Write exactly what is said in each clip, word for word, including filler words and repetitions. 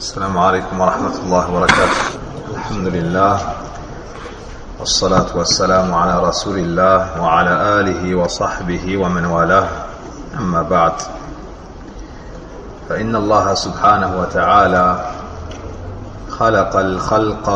السلام عليكم ورحمة الله وبركاته. الحمد لله والصلاة والسلام على رسول الله وعلى آله وصحبه ومن والاه. أما بعد، فإن الله سبحانه وتعالى خلق الخلق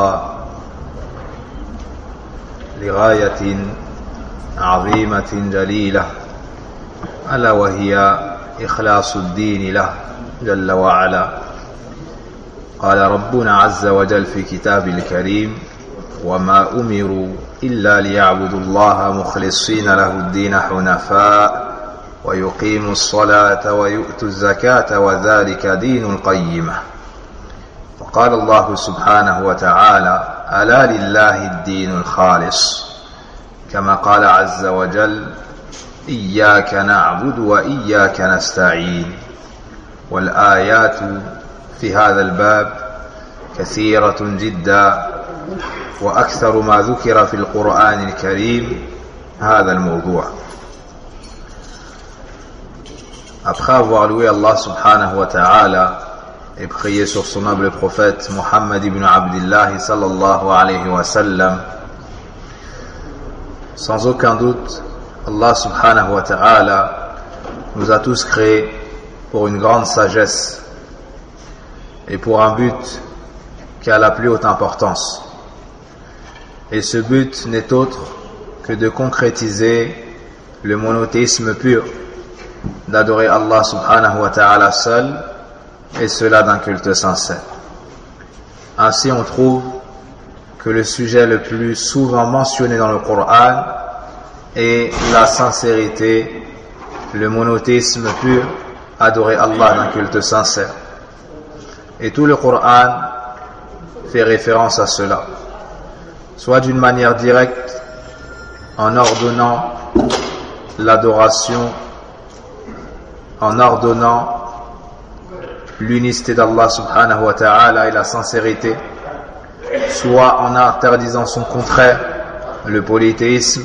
لغاية عظيمة جليلة، ألا وهي إخلاص الدين له جل وعلا. قال ربنا عز وجل في كتابه الكريم: وما أمروا إلا ليعبدوا الله مخلصين له الدين حنفاء ويقيموا الصلاة ويؤتوا الزكاة وذلك دين القيمة. وقال الله سبحانه وتعالى: ألا لله الدين الخالص، كما قال عز وجل: إياك نعبد وإياك نستعين. والآيات في هذا الباب كثيرة جدا، وأكثر ما ذكر في القرآن الكريم هذا الموضوع. Après avoir loué Allah subhanahu wa ta'ala et prié sur son noble prophète Muhammad ibn Abdillah sallallahu alayhi wa sallam, sans aucun doute, Allah subhanahu wa ta'ala nous a tous créés pour une grande sagesse et pour un but qui a la plus haute importance. Et ce but n'est autre que de concrétiser le monothéisme pur, d'adorer Allah subhanahu wa ta'ala seul, et cela d'un culte sincère. Ainsi, on trouve que le sujet le plus souvent mentionné dans le Coran est la sincérité, le monothéisme pur, adorer Allah d'un culte sincère. Et tout le Coran fait référence à cela, soit d'une manière directe, en ordonnant l'adoration, en ordonnant l'unicité d'Allah subhanahu wa ta'ala et la sincérité, soit en interdisant son contraire, le polythéisme,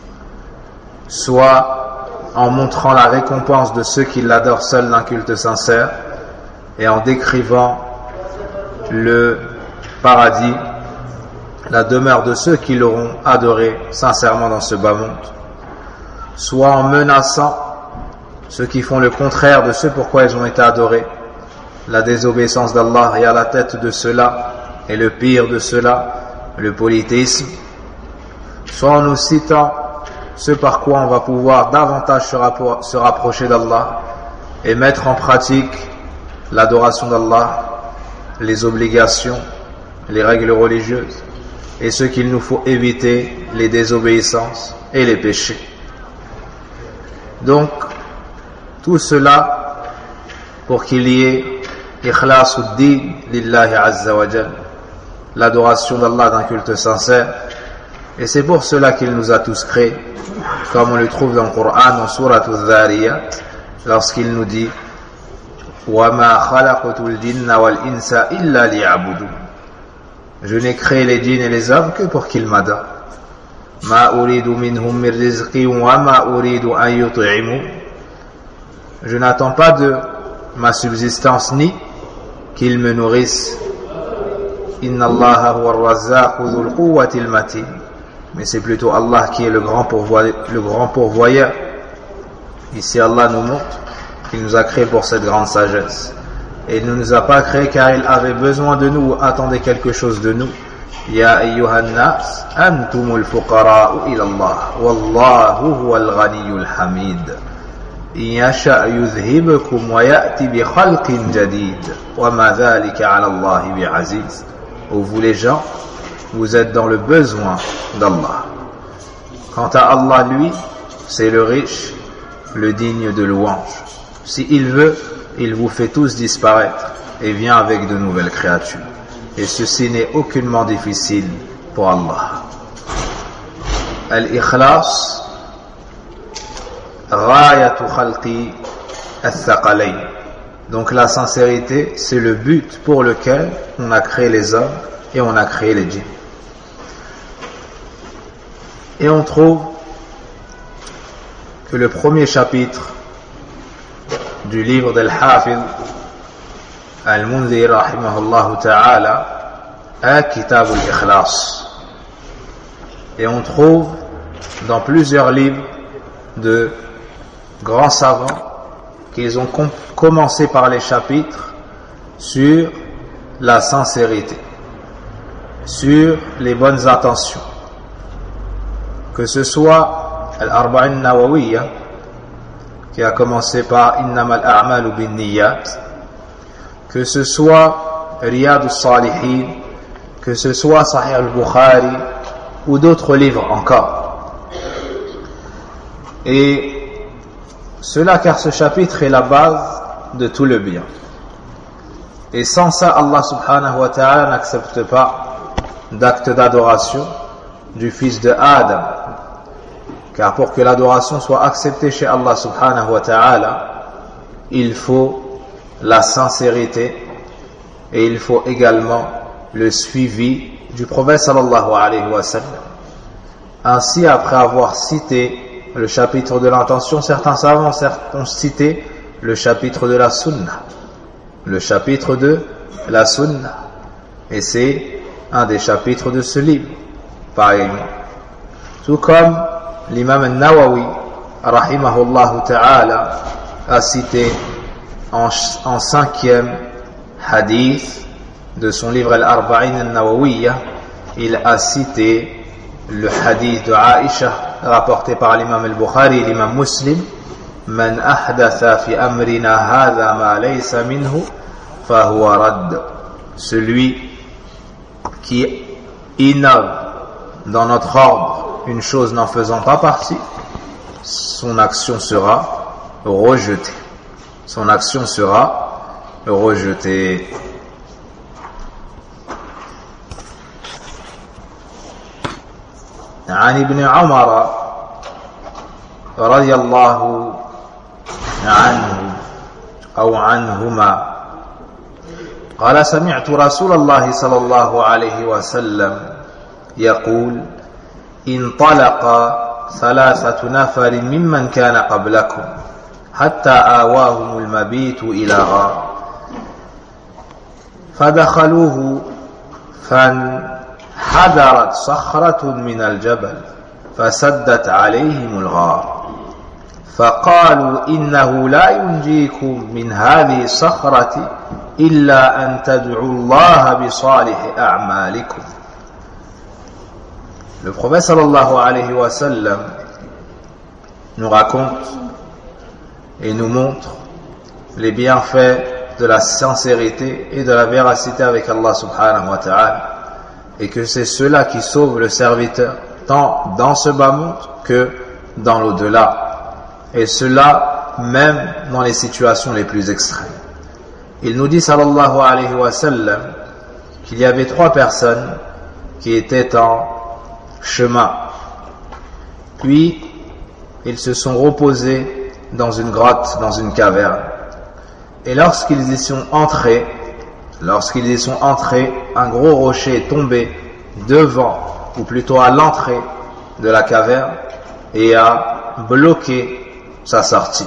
soit en montrant la récompense de ceux qui l'adorent seul d'un culte sincère, et en décrivant le paradis, la demeure de ceux qui l'auront adoré sincèrement dans ce bas monde, soit en menaçant ceux qui font le contraire de ce pourquoi ils ont été adorés, la désobéissance d'Allah, et à la tête de cela, et le pire de cela, le polythéisme, soit en nous citant ce par quoi on va pouvoir davantage se, rappro- se rapprocher d'Allah et mettre en pratique l'adoration d'Allah, les obligations, les règles religieuses, et ce qu'il nous faut éviter, les désobéissances et les péchés. Donc, tout cela pour qu'il y ait ikhlasuddin lillahi azza wa jal, l'adoration d'Allah d'un culte sincère. Et c'est pour cela qu'il nous a tous créés, comme on le trouve dans le Coran, dans Surat al-Dhariyat, lorsqu'il nous dit: وَمَا خَلَقْتُ الْجِنَّ وَالْإِنسَ إِلَّا لِيَعْبُدُونِ. Je n'ai créé les djinns et les hommes que pour qu'ils m'adorent. مَا أُرِيدُ مِنْهُمْ مِنْ رِزْقٍ وَمَا أُرِيدُ أَنْ يُطْعِمُونِ. Je n'attends pas de ma subsistance ni qu'ils me nourrissent. إِنَّ اللَّهَ هُوَ الرَّزَّاقُ ذُو الْقُوَّةِ الْمَتِينِ. Mais c'est plutôt Allah qui est le grand pourvoyeur, le grand pourvoyeur. Ici, Allah nous montre qu'il nous a créés pour cette grande sagesse. Et il ne nous a pas créés car il avait besoin de nous ou attendait quelque chose de nous. Ya ayyuhan nas, antumul fuqara'u ila Allah, wallahu huwal ghaniyyul hamid. In yasha yuzhibukum wa ya'ti bi khalqin jadid, wa ma dhalika 'ala Allah bi'aziz. Ô vous les gens, vous êtes dans le besoin d'Allah. Quant à Allah, lui, c'est le riche, le digne de louange. Si il veut, il vous fait tous disparaître et vient avec de nouvelles créatures. Et ceci n'est aucunement difficile pour Allah. Al-Ikhlas, Ghayatu Khalqi Al-Thaqalayn. Donc la sincérité, c'est le but pour lequel on a créé les hommes et on a créé les djinns. Et on trouve que le premier chapitre du livre d'Al-Hafidh Al-Mundhir rahimahullah ta'ala a Kitab al-Ikhlas. Et on trouve dans plusieurs livres de grands savants qu'ils ont com- commencé par les chapitres sur la sincérité, sur les bonnes intentions. Que ce soit Al-Arba'in Nawawiyya, qui a commencé par Innamal a'malu bin niyyat, que ce soit Riyad al-Salihin, que ce soit Sahih al-Bukhari ou d'autres livres encore. Et cela car ce chapitre est la base de tout le bien. Et sans ça, Allah subhanahu wa ta'ala n'accepte pas d'acte d'adoration du fils de Adam. Car pour que l'adoration soit acceptée chez Allah subhanahu wa ta'ala, il faut la sincérité et il faut également le suivi du prophète sallallahu alayhi wa sallam. Ainsi, après avoir cité le chapitre de l'intention, certains savants ont cité le chapitre de la sunna, le chapitre de la sunna, et c'est un des chapitres de ce livre, pareillement. Tout comme l'imam al-Nawawi rahimahullah ta'ala a cité en, en cinquième hadith de son livre Al-Arba'in al-Nawawiyya, il a cité le hadith de Aïcha rapporté par l'imam al-Bukhari et l'imam Muslim: Man ahdatha fi amrina hadha ma laysa minhu fahuwa radd. Celui qui innove dans notre ordre une chose n'en faisant pas partie, son action sera rejetée. Son action sera rejetée. عن ابن عمر رضي الله عنه أو عنهما قال: سمعت رسول الله صلى الله عليه وسلم يقول: انطلق ثلاثة نفر ممن كان قبلكم حتى آواهم المبيت إلى غار فدخلوه فانحدرت صخرة من الجبل فسدت عليهم الغار فقالوا: إنه لا ينجيكم من هذه الصخرة إلا أن تدعوا الله بصالح أعمالكم. Le prophète sallallahu alayhi wa sallam nous raconte et nous montre les bienfaits de la sincérité et de la véracité avec Allah subhanahu wa ta'ala, et que c'est cela qui sauve le serviteur tant dans ce bas monde que dans l'au-delà, et cela même dans les situations les plus extrêmes. Il nous dit sallallahu alayhi wa sallam qu'il y avait trois personnes qui étaient en chemin, puis ils se sont reposés dans une grotte, dans une caverne, et lorsqu'ils y sont entrés lorsqu'ils y sont entrés un gros rocher est tombé devant, ou plutôt à l'entrée de la caverne, et a bloqué sa sortie.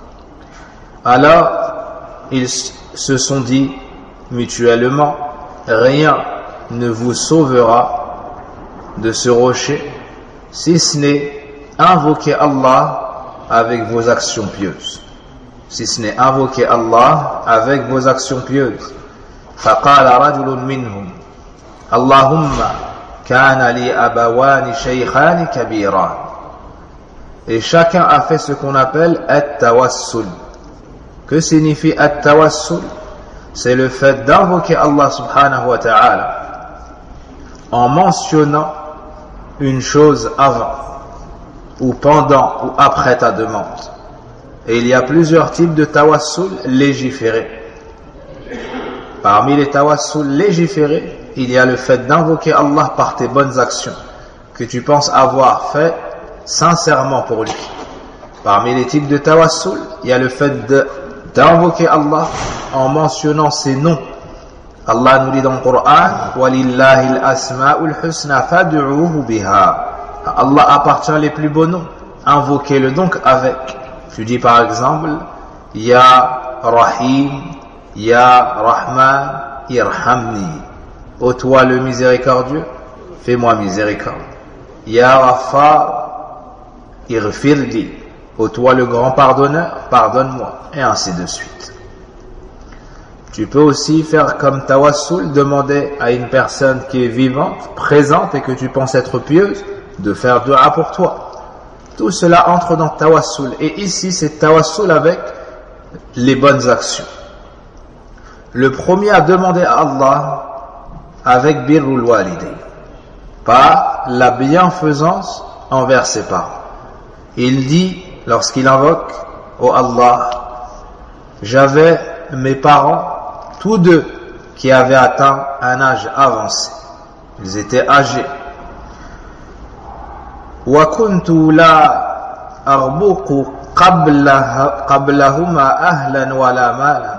Alors ils se sont dit mutuellement: rien ne vous sauvera de ce rocher si ce n'est invoquer Allah avec vos actions pieuses, si ce n'est invoquer Allah avec vos actions pieuses. فقال رجل منهم: اللهم كان لي أبوان شيخان كبيران. Et chacun a fait ce qu'on appelle at-tawassul. Que signifie at-tawassul? C'est le fait d'invoquer Allah subhanahu wa ta'ala en mentionnant une chose avant ou pendant ou après ta demande. Et il y a plusieurs types de tawassul légiférés. Parmi les tawassul légiférés, il y a le fait d'invoquer Allah par tes bonnes actions que tu penses avoir fait sincèrement pour lui. Parmi les types de tawassul, il y a le fait de, d'invoquer Allah en mentionnant ses noms. Allah nous dit dans le Coran: وَلِلَّهِ الْأَسْمَاءُ الْحُسْنَى فَادْعُوهُ بِهَا. À Allah appartient les plus beaux noms, invoquez-le donc avec. Tu dis par exemple: Ya Rahim, Ya Rahman, irhamni. Ô toi le miséricordieux, fais-moi miséricorde. Ya Ghaffar, irfirli. Ô toi le grand pardonneur, pardonne-moi. Et ainsi de suite. Tu peux aussi faire comme tawassul, demander à une personne qui est vivante, présente et que tu penses être pieuse, de faire dua pour toi. Tout cela entre dans tawassul. Et ici, c'est tawassul avec les bonnes actions. Le premier à demander à Allah avec birrul walidayn, par la bienfaisance envers ses parents. Il dit, lorsqu'il invoque, ô Allah, j'avais mes parents, tous deux, qui avaient atteint un âge avancé. Ils étaient âgés. Wa kuntu la arbuqu qablahuma ahlan wala malan.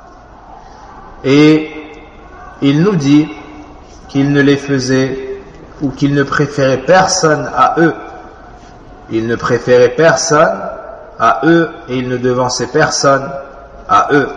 Et il nous dit qu'il ne les faisait ou qu'il ne préférait personne à eux. Il ne préférait personne à eux et il ne devançait personne à eux.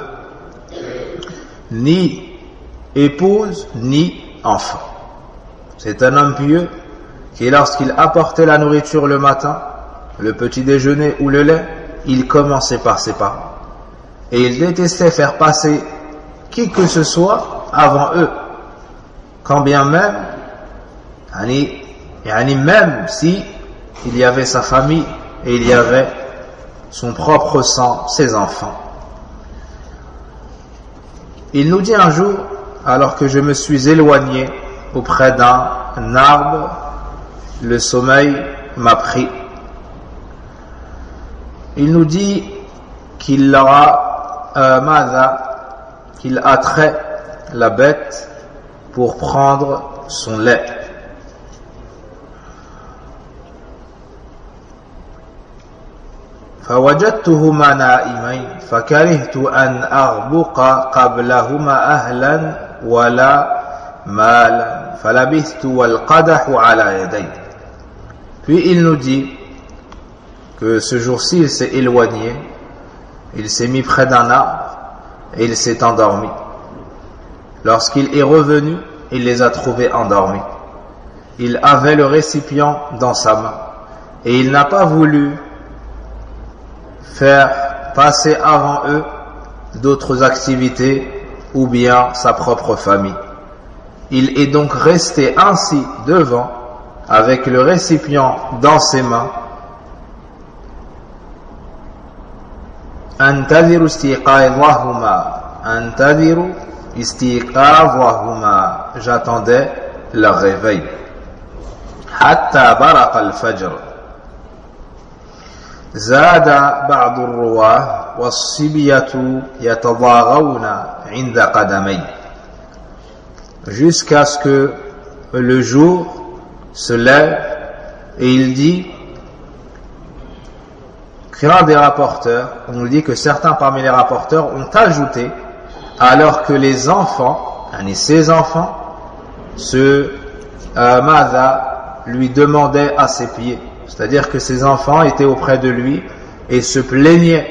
Ni épouse, ni enfant. C'est un homme pieux qui, lorsqu'il apportait la nourriture le matin, le petit déjeuner ou le lait, il commençait par ses parents. Et il détestait faire passer qui que ce soit avant eux. Quand bien même, yani, yani même si il y avait sa famille et il y avait son propre sang, ses enfants. Il nous dit un jour, alors que je me suis éloigné auprès d'un arbre, le sommeil m'a pris. Il nous dit qu'il aura euh, mada, qu'il attrait la bête pour prendre son lait. فوجدتهما نائمين فكرهت أن أغبق قبلهما أهلا ولا مالا فلبثت والقدح على يدي. Puis il nous dit que ce jour-ci il s'est éloigné, il s'est mis près d'un arbre et il s'est endormi. Lorsqu'il est revenu, il les a trouvés endormis. Il avait le récipient dans sa main et il n'a pas voulu faire passer avant eux d'autres activités ou bien sa propre famille. Il est donc resté ainsi devant avec le récipient dans ses mains. Antadiru istiqadhahuma, antadiru istiqadhahuma. J'attendais leur réveil. Hatta baraq al-fajr. زاد بعض الرواه والصبية يتضاغون عند قدمي. Jusqu'à ce que le jour se lève et il dit, qu'un des rapporteurs, on nous dit que certains parmi les rapporteurs ont ajouté, alors que les enfants, et ses enfants, se euh, Mada lui demandaient à ses pieds. C'est-à-dire que ses enfants étaient auprès de lui et se plaignaient.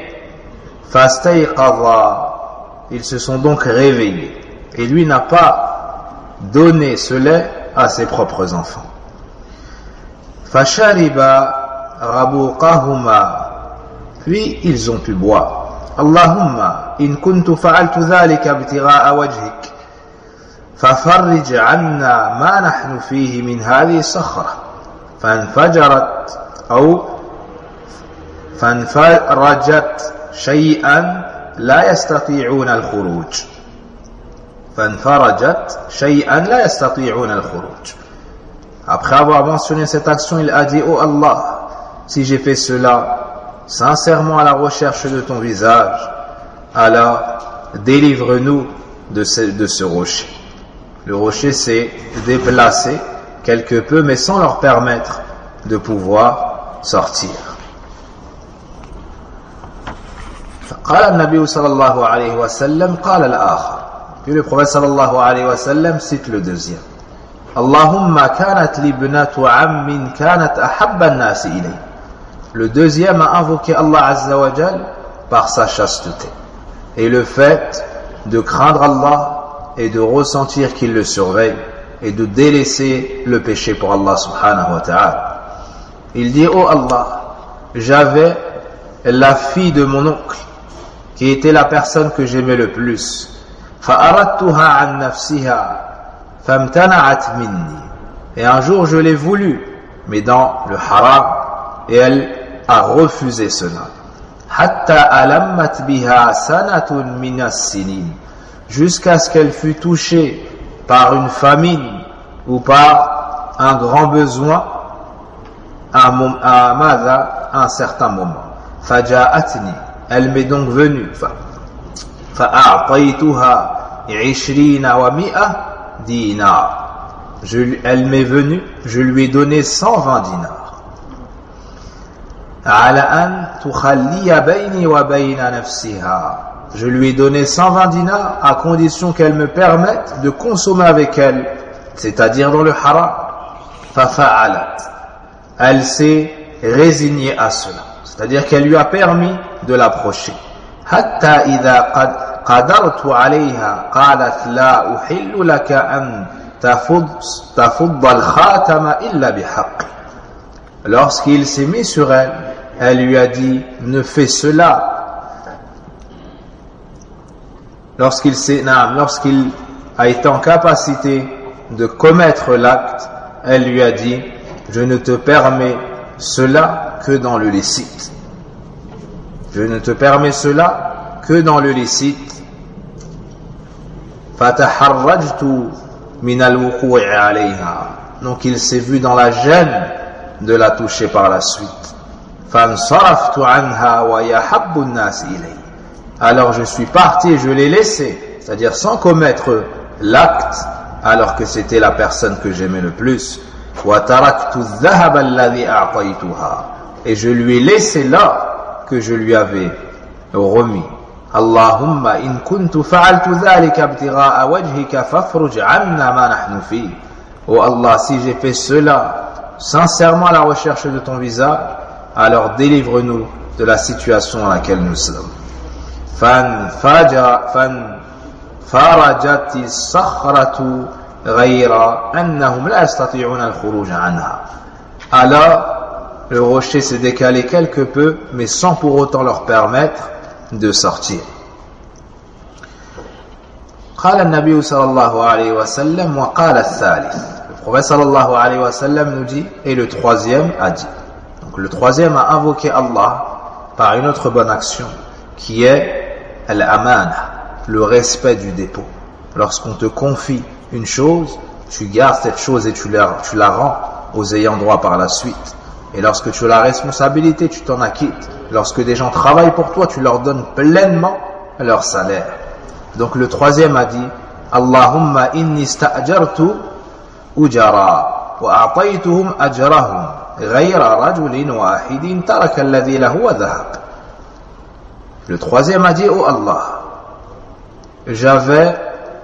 Fastayqadha. Ils se sont donc réveillés. Et lui n'a pas donné ce lait à ses propres enfants. Fashariba rabuqahuma. Puis ils ont pu boire. Allahumma in kuntu fa'altu dhalika ibtigha'a wajhik fafarrij 'anna ma nahnu fihi min hadhihi as-sakhra. فانفجرت أو فانفرجت شيئا لا يستطيعون الخروج فانفرجت شيئا لا يستطيعون الخروج. Après avoir mentionné cette action, il a dit, oh Allah, si j'ai fait cela sincèrement à la recherche de ton visage, alors délivre-nous de ce, de ce rocher. Le rocher s'est déplacé quelque peu, mais sans leur permettre de pouvoir sortir. قال النبي صلى الله عليه وسلم قال الآخر. Puis le prophète صلى الله عليه وسلم cite le deuxième. اللهم كانت لي ابنة عم كانت أحب الناس إلي. Le deuxième a invoqué Allah Azza wa Jal par sa chasteté et le fait de craindre Allah et de ressentir qu'il le surveille et de délaisser le péché pour Allah subhanahu wa ta'ala. Il dit: oh Allah, j'avais la fille de mon oncle qui était la personne que j'aimais le plus. فَأَرَدْتُهَا عَنْ نَفْسِهَا فَامْتَنَعَتْ مِنِّي. Et un jour je l'ai voulu, mais dans le haram, et elle a refusé cela. حَتَّى أَلَمَّتْ بِهَا سَنَةٌ مِنَ السِّنِينَ. Jusqu'à ce qu'elle fût touchée par une famine ou par un grand besoin à un, un certain moment. فَجَاءَتْنِي. Elle m'est donc venue. فَأَعْطَيْتُهَا عِشْرِينَ وَمِئَةَ دِينَارٍ. Je, elle m'est venue, je lui ai donné cent vingt dinars. عَلَى أَنْ تُخَلِّيَ بَيْنِي وَبَيْنَ نَفْسِهَا. Je lui ai donné cent vingt dinars à condition qu'elle me permette de consommer avec elle, c'est-à-dire dans le haram. فَفَعَلَتْ. Elle s'est résignée à cela, c'est-à-dire qu'elle lui a permis de l'approcher. حَتَّى إِذَا قَدْ قَدَرْتُ عَلَيْهَا قَالَتْ لَا أُحِلُّ لَكَ أَنْ تَفُضَّ الْخَاتَمَ إِلَّا بِحَقِّ. Lorsqu'il s'est mis sur elle, elle lui a dit: ne fais cela. Lorsqu'il s'est, non, lorsqu'il a été en capacité de commettre l'acte, elle lui a dit: je ne te permets cela que dans le licite. Je ne te permets cela que dans le licite. فَتَحَرَّجْتُ مِنَ الْوُقُوعِ عَلَيْهَا. Donc il s'est vu dans la gêne de la toucher par la suite. فَانْصَرَفْتُ عَنْهَا وَيَحَبُّ النَّاسِ إِلَيْهِ. Alors je suis parti et je l'ai laissé, c'est-à-dire sans commettre l'acte, alors que c'était la personne que j'aimais le plus. وَتَرَكْتُ الذَّهَبَ الَّذِي أَعْطَيْتُهَا. Et je lui ai laissé là que je lui avais remis. Allahumma in kuntu fa'altu dhalika ibtigha'a wajhika fafruj 'anna ma nahnu fi. Oh Allah, si j'ai fait cela sincèrement à la recherche de ton visage, alors délivre-nous de la situation dans laquelle nous sommes. فانفجر فانفرجت الصخرة غير أنهم لا يستطيعون الخروج عنها. Alors le rocher s'est décalé quelque peu, mais sans pour autant leur permettre de sortir. قال النبي صلى الله عليه وسلم وقال الثالث. Le prophète صلى الله عليه وسلم nous dit, et le troisième a dit. Donc le troisième a invoqué Allah par une autre bonne action, qui est al-amana, le respect du dépôt. Lorsqu'on te confie une chose, tu gardes cette chose et tu la, tu la rends aux ayants droit par la suite. Et lorsque tu as la responsabilité, tu t'en acquittes. Lorsque des gens travaillent pour toi, tu leur donnes pleinement leur salaire. Donc le troisième a dit: Allahumma inni sta'jartu ujara wa a'taytuhum ajrahum ghayra rajulin wahidin taraka alladhi lahu wa dhahab. Le troisième a dit: oh Allah, j'avais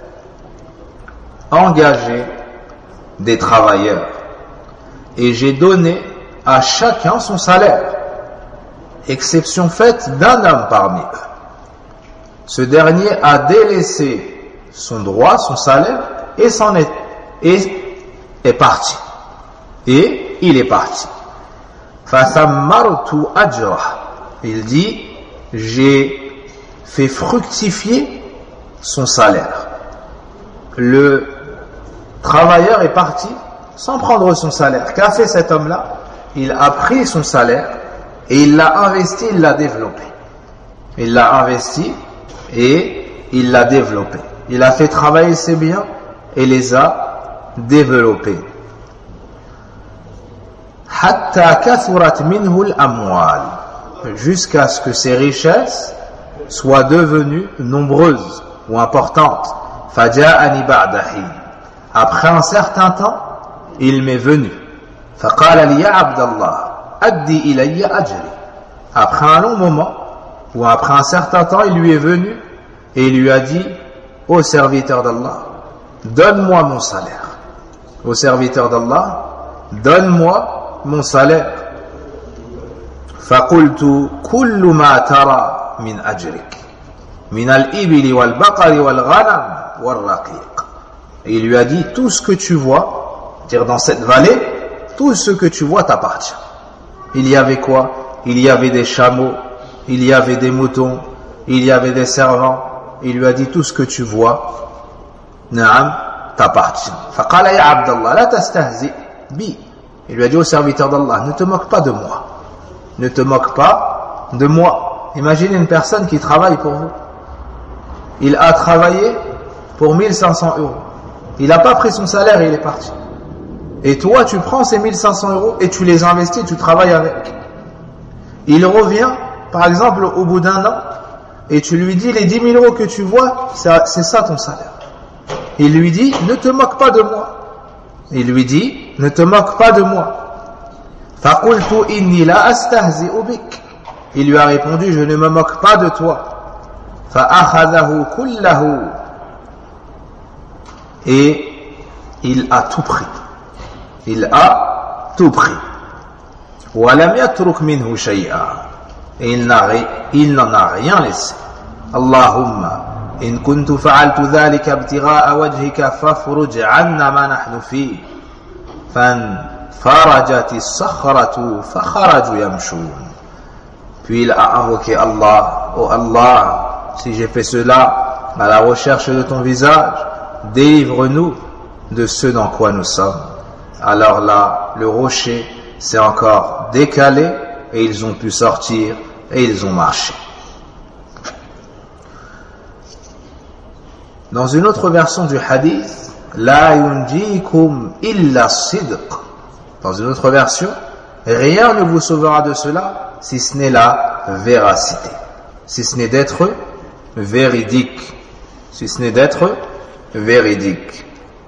engagé des travailleurs et j'ai donné à chacun son salaire, exception faite d'un homme parmi eux. Ce dernier a délaissé son droit, son salaire, et s'en est, et est parti. Et il est parti. فَثَمَّرْتُ أَجْرَهُ. Il dit: j'ai fait fructifier son salaire. Le travailleur est parti sans prendre son salaire. Qu'a fait cet homme-là? Il a pris son salaire et il l'a investi, il l'a développé. Il l'a investi et il l'a développé. Il a fait travailler ses biens et les a développés. Hatta kathurat minhu al-amwal. Jusqu'à ce que ses richesses soient devenues nombreuses ou importantes. Faja'ani ba'dahi. Après un certain temps, il m'est venu. فقال لي يا عبد الله أدي إلي أجري. Après un long moment ou après un certain temps, il lui est venu et il lui a dit: ô serviteur d'Allah, donne-moi mon salaire. Ô serviteur d'Allah, donne-moi mon salaire. فقلت كل ما ترى من أجرك min al-ibili wal-baqari wal-ghanam wal-raqiq. Et il lui a dit, tout ce que tu vois, dire dans cette vallée, tout ce que tu vois t'appartient. Il y avait quoi? Il y avait des chameaux, il y avait des moutons, il y avait des servants. Il lui a dit, tout ce que tu vois, na'am, t'appartient. Faqala ya Abdallah, la tastahzi bi. Il lui a dit au serviteur d'Allah, ne te moque pas de moi. Ne te moque pas de moi. Imaginez une personne qui travaille pour vous. Il a travaillé pour mille cinq cents euros. Il n'a pas pris son salaire et il est parti. Et toi, tu prends ces mille cinq cents euros et tu les investis, tu travailles avec. Il revient, par exemple, au bout d'un an, et tu lui dis, les dix mille euros que tu vois, c'est ça ton salaire. Il lui dit, ne te moque pas de moi. Il lui dit, ne te moque pas de moi. فَقُلْتُ إِنِّي لَا أَسْتَهْزِئُ بِكَ. Il lui a répondu, je ne me moque pas de toi. فَأَخَذَهُ كُلَّهُ. Et il a tout pris. Il a tout pris. وَلَمْ يَتْرُكْ مِنْهُ شَيْئًا. Et il n'en a rien laissé. Allahumma in kuntu fa'altu dhalika ibtigha'a wajhika fafruj 'anna ma nahnu fi. Fanfarajat as-sakhratu fakharaju yamshun. Puis il a invoqué Allah. Oh Allah, si j'ai fait cela à la recherche de ton visage, délivre-nous de ce dans quoi nous sommes. Alors là, le rocher s'est encore décalé et ils ont pu sortir et ils ont marché. Dans une autre version du hadith, la yunjikum illa sidq. Dans une autre version, rien ne vous sauvera de cela si ce n'est la véracité, si ce n'est d'être véridique, si ce n'est d'être véridique.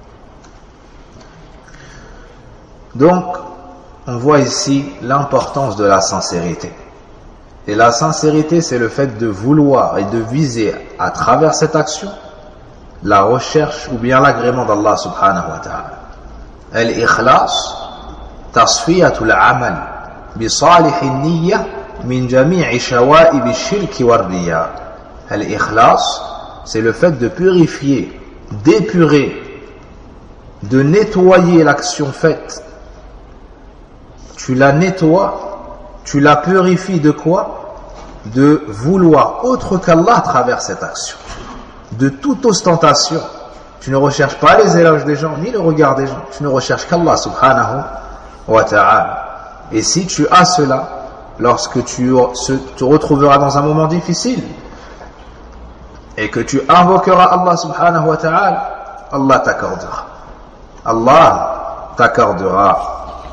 Donc, on voit ici l'importance de la sincérité. Et la sincérité, c'est le fait de vouloir et de viser à travers cette action la recherche ou bien l'agrément d'Allah subhanahu wa ta'ala. Al-ikhlas, tasfiyatul amal, bi salih niyya min jami'i shawa'ib ash-shirk war-riya. Al-ikhlas, c'est le fait de purifier, d'épurer, de nettoyer l'action faite. Tu la nettoies, tu la purifies de quoi? De vouloir autre qu'Allah à travers cette action. De toute ostentation. Tu ne recherches pas les éloges des gens, ni le regard des gens. Tu ne recherches qu'Allah subhanahu wa ta'ala. Et si tu as cela, lorsque tu te retrouveras dans un moment difficile, et que tu invoqueras Allah subhanahu wa ta'ala, Allah t'accordera. Allah t'accordera.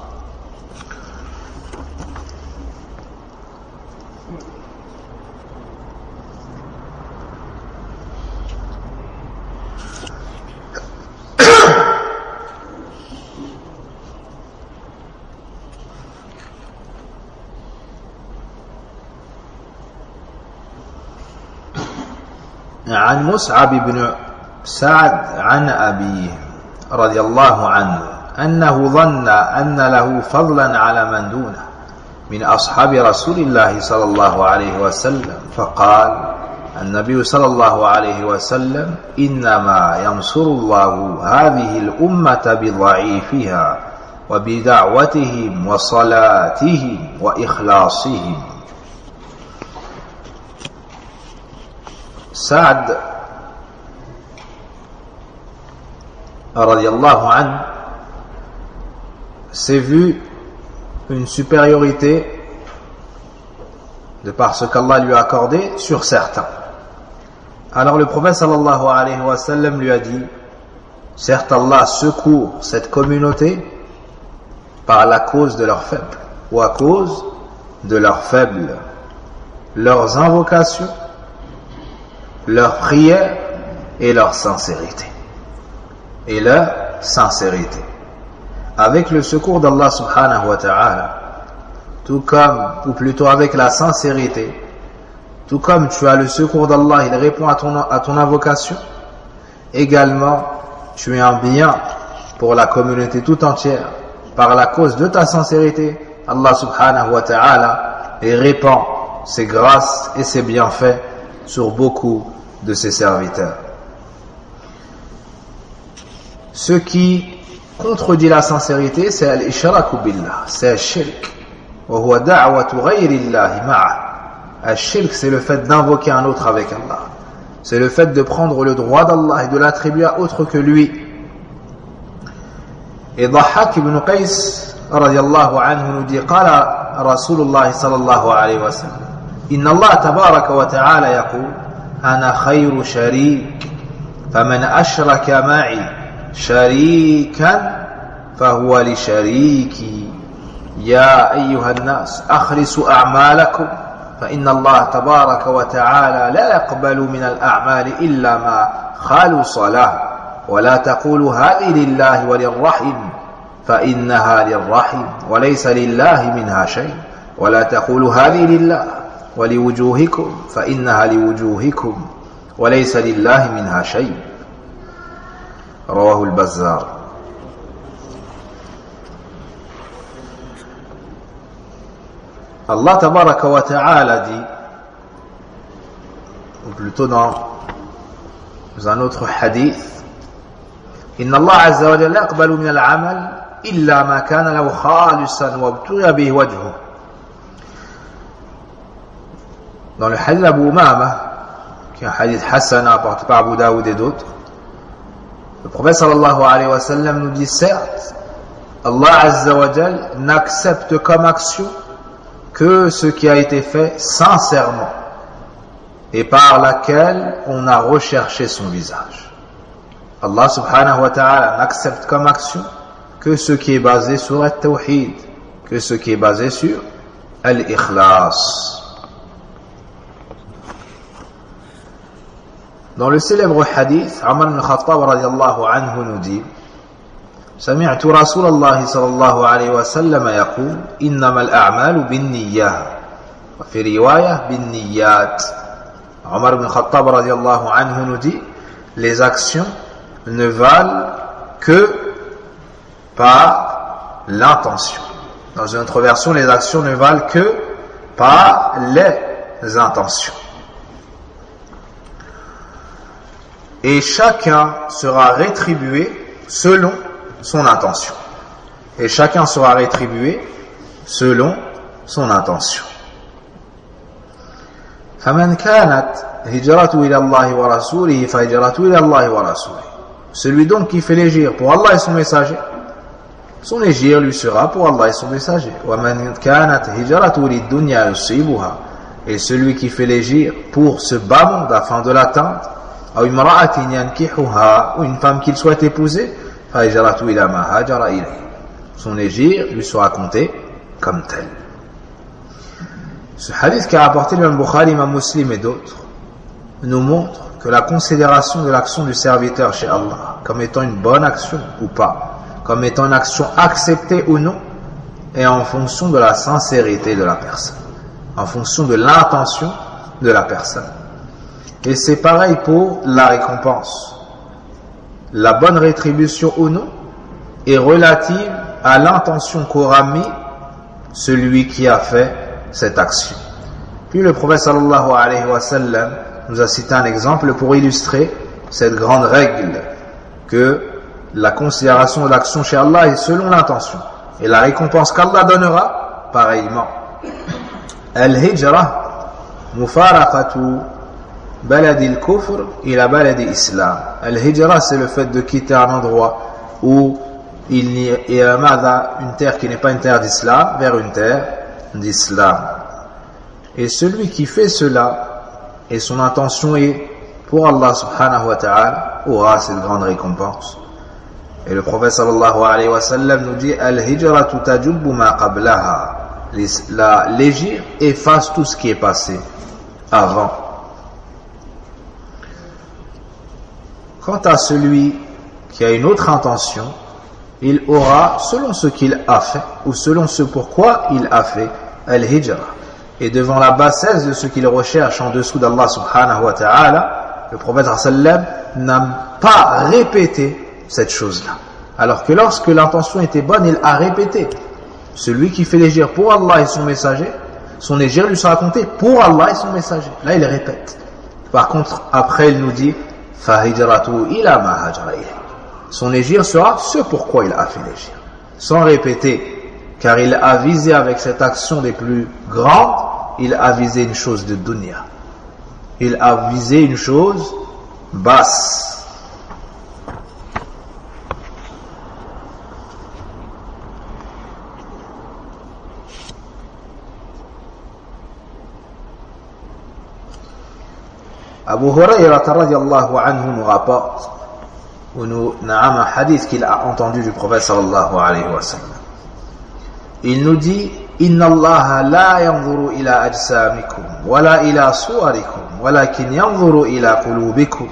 عن مصعب بن سعد عن أبيه رضي الله عنه أنه ظن أن له فضلا على من دونه من أصحاب رسول الله صلى الله عليه وسلم فقال النبي صلى الله عليه وسلم إنما ينصر الله هذه الأمة بضعيفها وبدعوتهم وصلاتهم وإخلاصهم. Saad radiyallahu anhu s'est vu une supériorité de par ce qu'Allah lui a accordé sur certains. Alors le prophète sallallahu alayhi wa sallam lui a dit, certes Allah secourt cette communauté par la cause de leurs faibles ou à cause de leurs faibles, leurs invocations, leur prière et leur sincérité. Et leur sincérité. Avec le secours d'Allah subhanahu wa ta'ala, tout comme, ou plutôt avec la sincérité, tout comme tu as le secours d'Allah, il répond à ton, à ton invocation, également, tu es un bien pour la communauté tout entière. Par la cause de ta sincérité, Allah subhanahu wa ta'ala répand ses grâces et ses bienfaits sur beaucoup de ses serviteurs. Ce qui contredit la sincérité, c'est al-ishraku billah, c'est al-shirk. Wa huwa da'watu ghayri Allahi ma'a. Al-shirk, c'est le fait d'invoquer un autre avec Allah. C'est le fait de prendre le droit d'Allah et de l'attribuer à autre que lui. Et Dhahhak ibn Qais radiyallahu anhu nous dit qala Rasulullah sallallahu alayhi wa sallam inna Allah tabaraka wa ta'ala yaqul ana khayru sharik faman ashraka ma'i sharikan fahuwa li shariki ya ayyuha an-nas akhlisu a'malakum fa inna Allah tabaraka wa ta'ala la yaqbalu min al-a'mali illa ma khalusa lahu ولا تقولوا هذه لله وللرحم فإنها للرحم وليس لله منها شيء ولا تقولوا هذه لله ولوجوهكم فإنها لوجوهكم وليس لله منها شيء رواه البزار. Allah tabaraka wa ta'ala dit, ou plutôt dans un autre hadith, إن الله عز وجل لا يقبل من العمل إلا ما كان له خالصا وابتغي به وجهه. Dans le hadith d'Abu Umama, qui est un hadith Hassan apporté par Abu Daoud et d'autres, le prophète sallallahu alayhi wa sallam nous dit certes, Allah Azza wa Jal n'accepte comme action que ce qui a été fait sincèrement et par laquelle on a recherché son visage. Allah subhanahu wa ta'ala n'accepte comme action que ce qui est basé sur al-tawhid, que ce qui est basé sur al-ikhlas. Dans le célèbre hadith, Umar ibn Khattab radiyallahu anhu nous dit سمعت رسول الله صلى الله عليه وسلم يقول إنما الأعمال بالنيات وفي رواية بالنيات. Umar ibn Khattab radiyallahu anhu nous dit les actions ne valent que par l'intention. Dans une autre version, les actions ne valent que par les intentions. Et chacun sera rétribué selon son intention. Et chacun sera rétribué selon son intention. فَمَنْ كَانَتْ هِجْرَتُهُ إِلَى اللَّهِ وَرَسُولِهِ فَهِجْرَتُهُ إِلَى اللَّهِ وَرَسُولِهِ. Celui donc qui fait l'hégire pour Allah et son messager, son hégire lui sera pour Allah et son messager. وَمَنْ كَانَتْ هِجْرَتُهُ لِلدُّنْيَا يُصِيبُهَا. Et celui qui fait l'hégire pour ce bas monde afin de l'atteindre, أَوْ امْرَأَةٍ يَنْكِحُهَا, ou une femme qu'il souhaite épouser, فَهِجْرَتُهُ إِلَى مَا هَاجَرَ إِلَيْهِ. Son hégire lui sera compté comme tel. Ce hadith qu'a rapporté l'imam Bukhari, l'imam Muslim et d'autres nous montre que la considération de l'action du serviteur chez Allah comme étant une bonne action ou pas, comme étant une action acceptée ou non, est en fonction de la sincérité de la personne, en fonction de l'intention de la personne. Et c'est pareil pour la récompense. La bonne rétribution ou non est relative à l'intention qu'aura mis celui qui a fait cette action. Puis le prophète sallallahu alayhi wa sallam nous a cité un exemple pour illustrer cette grande règle que la considération de l'action chez Allah est selon l'intention et la récompense qu'Allah donnera pareillement. Al-hijra mufaraqatu baladi al-kufr ila baladi islam. Al-hijra, c'est le fait de quitter un endroit où il y a une terre qui n'est pas une terre d'islam vers une terre d'islam. Et celui qui fait cela et son intention est pour Allah subhanahu wa ta'ala aura cette grande récompense. Et le prophète sallallahu alayhi wa sallam nous dit al-hijratu tajubbu ma qablaha. La l'hégire efface tout ce qui est passé avant. Quant à celui qui a une autre intention, il aura selon ce qu'il a fait ou selon ce pourquoi il a fait al-hijra. Et devant la bassesse de ce qu'il recherche en dessous d'Allah subhanahu wa ta'ala, le prophète sallam n'a pas répété cette chose-là. Alors que lorsque l'intention était bonne, il a répété. Celui qui fait l'hégire pour Allah et son messager, son hégire lui sera compté pour Allah et son messager. Là, il répète. Par contre, après, il nous dit فَهِجْرَتُهُ إِلَى مَا هَاجَرَ إِلَيْهِ. Son hégire sera ce pourquoi il a fait l'hégire. Sans répéter, car il a visé avec cette action des plus grandes, il a visé une chose de dunya. Il a visé une chose basse. Abu Hurayrah radiyallahu anhu nous rapporte, ou nous naam un hadith qu'il a entendu du prophète sallallahu alayhi wa sallam. Il nous dit Inna Allah la yanzuru ila ajsamikum wala ila suwarikum walakin yanzuru ila qulubikum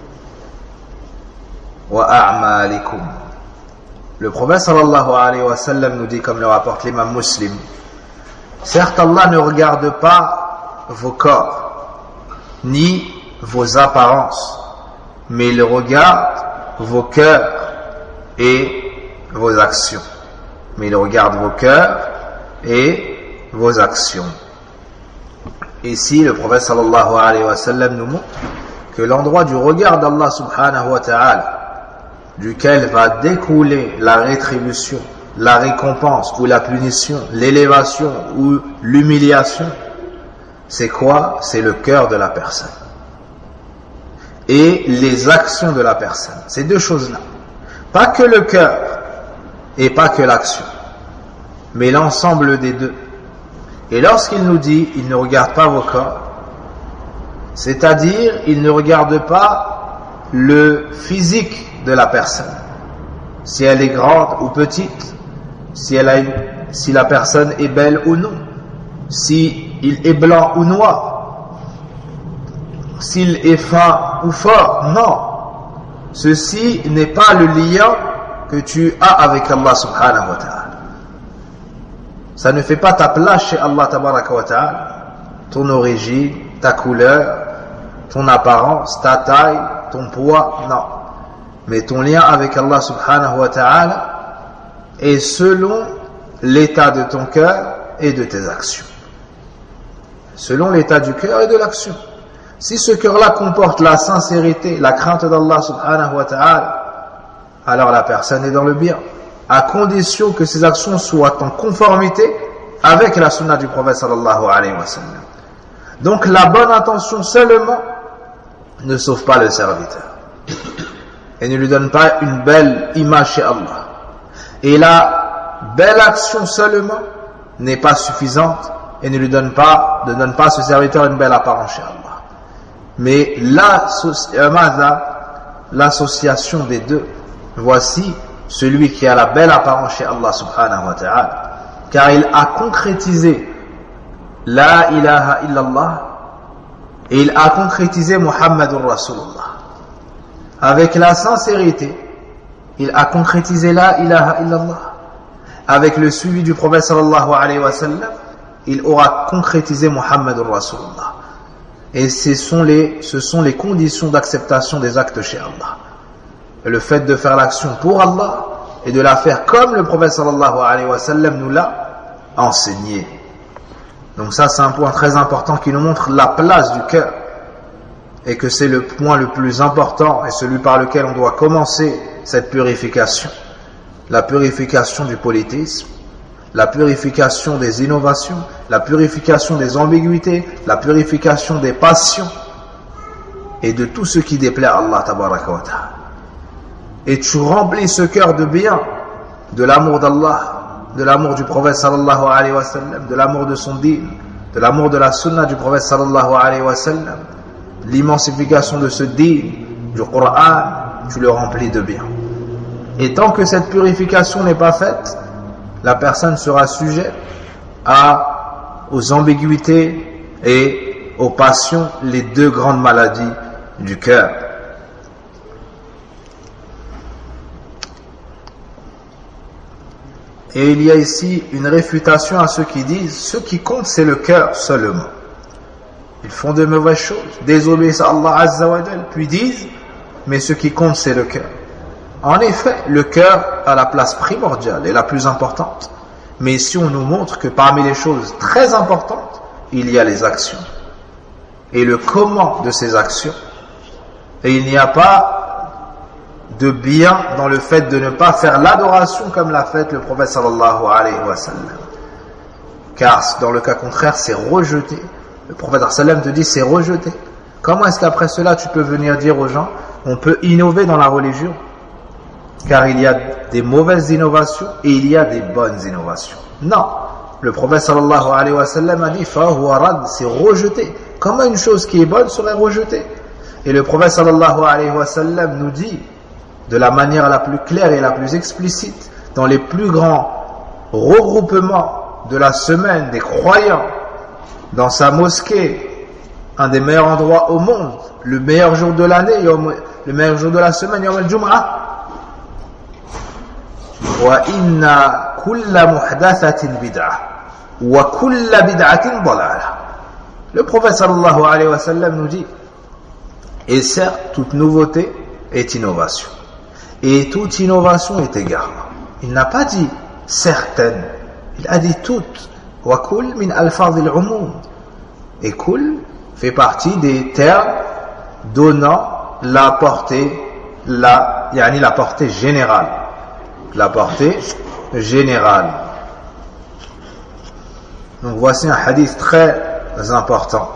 wa a'malikum. Le prophète sallallahu alayhi wa sallam nous dit, comme le rapporte l'imam Muslim, certes Allah ne regarde pas vos corps ni vos apparences, mais il regarde vos cœurs et vos actions. Mais il regarde vos cœurs et vos actions. Ici, le prophète sallallahu alayhi wa sallam nous montre que l'endroit du regard d'Allah subhanahu wa ta'ala, duquel va découler la rétribution, la récompense ou la punition, l'élévation ou l'humiliation, c'est quoi? C'est le cœur de la personne et les actions de la personne. Ces deux choses-là. Pas que le cœur et pas que l'action, mais l'ensemble des deux. Et lorsqu'il nous dit, il ne regarde pas vos corps, c'est-à-dire, il ne regarde pas le physique de la personne. Si elle est grande ou petite, si, elle a une, si la personne est belle ou non, si il est blanc ou noir, s'il est fin ou fort, non. Ceci n'est pas le lien que tu as avec Allah subhanahu wa ta'ala. Ça ne fait pas ta place chez Allah tabaraka wa ta'ala. Ton origine, ta couleur, ton apparence, ta taille, ton poids, non. Mais ton lien avec Allah subhanahu wa ta'ala est selon l'état de ton cœur et de tes actions. Selon l'état du cœur et de l'action. Si ce cœur-là comporte la sincérité, la crainte d'Allah subhanahu wa ta'ala, alors la personne est dans le bien, à condition que ses actions soient en conformité avec la sunna du prophète sallallahu alayhi wa sallam. Donc la bonne intention seulement ne sauve pas le serviteur et ne lui donne pas une belle image chez Allah. Et la belle action seulement n'est pas suffisante et ne lui donne pas, ne donne pas à ce serviteur une belle apparence chez Allah. Mais l'association des deux, voici celui qui a la belle apparence chez Allah subhanahu wa ta'ala, car il a concrétisé la ilaha illallah et il a concrétisé Muhammadur Rasulullah. Avec la sincérité, il a concrétisé la ilaha illallah. Avec le suivi du prophète sallallahu alayhi wa sallam, il aura concrétisé Muhammadur Rasulullah. Et ce sont les, ce sont les conditions d'acceptation des actes chez Allah. Et le fait de faire l'action pour Allah et de la faire comme le prophète sallallahu alayhi wa sallam nous l'a enseigné. Donc ça, c'est un point très important qui nous montre la place du cœur et que c'est le point le plus important et celui par lequel on doit commencer cette purification. La purification du polythéisme, la purification des innovations, la purification des ambiguïtés, la purification des passions et de tout ce qui déplaît à Allah tabaraka wa ta'ala. Et tu remplis ce cœur de bien, de l'amour d'Allah, de l'amour du prophète sallallahu alayhi wa sallam, de l'amour de son dîn, de l'amour de la sunna du prophète sallallahu alayhi wa sallam, l'immensification de ce dîn, du Coran, tu le remplis de bien. Et tant que cette purification n'est pas faite, la personne sera sujette à, aux ambiguïtés et aux passions, les deux grandes maladies du cœur. Et il y a ici une réfutation à ceux qui disent ce qui compte c'est le cœur seulement. Ils font de mauvaises choses, désobéissent à Allah Azza wa Jal, puis disent mais ce qui compte c'est le cœur. En effet, le cœur a la place primordiale et la plus importante. Mais ici on nous montre que parmi les choses très importantes, il y a les actions. et le comment de ses actions. Et il n'y a pas de bien dans le fait de ne pas faire l'adoration comme l'a fait le prophète sallallahu alayhi wa sallam. Car dans le cas contraire, c'est rejeté. Le prophète sallallahu alayhi wa sallam te dit c'est rejeté. Comment est-ce qu'après cela tu peux venir dire aux gens on peut innover dans la religion? Car il y a des mauvaises innovations et il y a des bonnes innovations. Non. Le prophète sallallahu alayhi wa sallam a dit fahuwa rad, c'est rejeté. Comment une chose qui est bonne serait rejetée? Et le prophète sallallahu alayhi wa sallam nous dit de la manière la plus claire et la plus explicite, dans les plus grands regroupements de la semaine des croyants, dans sa mosquée, un des meilleurs endroits au monde, le meilleur jour de l'année, le meilleur jour de la semaine, yawm al-jum'ah. Wa inna kulla muhdathatin bid'ah wa kulla bid'atin dalalah. Le prophète sallallahu alayhi wa sallam nous dit, et certes, toute nouveauté est innovation. Et toute innovation est égarement. Il n'a pas dit certaines, il a dit toutes. Wa kull min alfaz al-umum. Et kull fait partie des termes donnant la portée, la, yani la portée générale. La portée générale. Donc voici un hadith très important.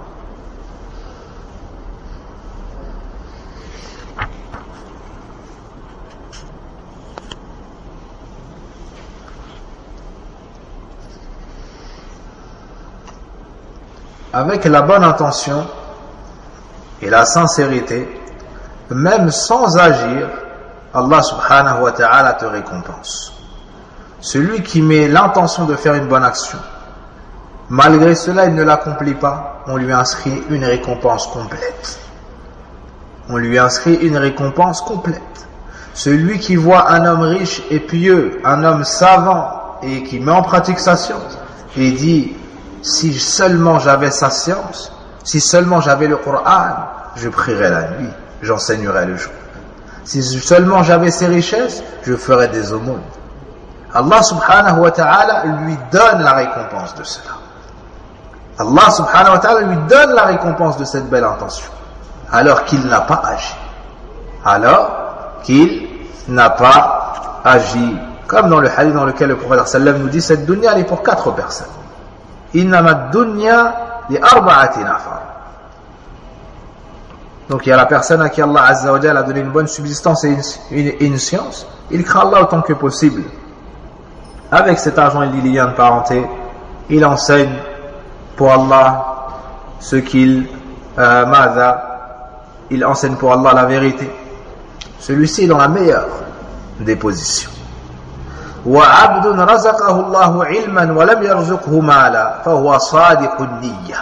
Avec la bonne intention et la sincérité, même sans agir, Allah subhanahu wa ta'ala te récompense. Celui qui met l'intention de faire une bonne action, malgré cela il ne l'accomplit pas, on lui inscrit une récompense complète. On lui inscrit une récompense complète. Celui qui voit un homme riche et pieux, un homme savant et qui met en pratique sa science, et dit si seulement j'avais sa science, si seulement j'avais le Coran, je prierais la nuit, j'enseignerais le jour. Si seulement j'avais ses richesses, je ferais des aumônes. Allah subhanahu wa ta'ala lui donne la récompense de cela. Allah subhanahu wa ta'ala lui donne la récompense de cette belle intention, alors qu'il n'a pas agi. Alors qu'il n'a pas agi. Comme dans le hadith dans lequel le prophète sallam nous dit, cette dunya elle est pour quatre personnes. Innama dunya li arba'ati nafar. Donc il y a la personne à qui Allah Azza wa Jalla a donné une bonne subsistance et une, une, une science. Il craint Allah autant que possible. Avec cet argent, il lit les liens de parenté. Il enseigne pour Allah ce qu'il euh, mada. Il enseigne pour Allah la vérité. Celui-ci est dans la meilleure des positions. وَعَبْدٌ رَزَقَهُ اللَّهُ عِلْمًا وَلَمْ يَرْزُقْهُ مَالًا فَهُوَ صَادِقُ النِّيَّةِ.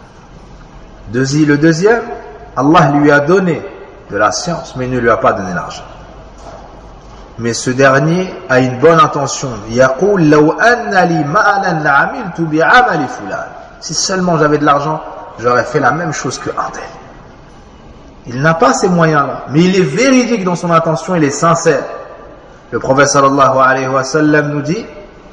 Le deuxième, Allah lui a donné de la science, mais il ne lui a pas donné l'argent. Mais ce dernier a une bonne intention. يَقُولُ لَوْ أَنَّ لِي مَالًا لَعَمِلْتُ بِعَمَلِ فُلَانٍ. Si seulement j'avais de l'argent, j'aurais fait la même chose que un tel. Il n'a pas ces moyens-là, mais il est véridique dans son intention, il est sincère. Le prophète sallallahu alayhi wa sallam nous dit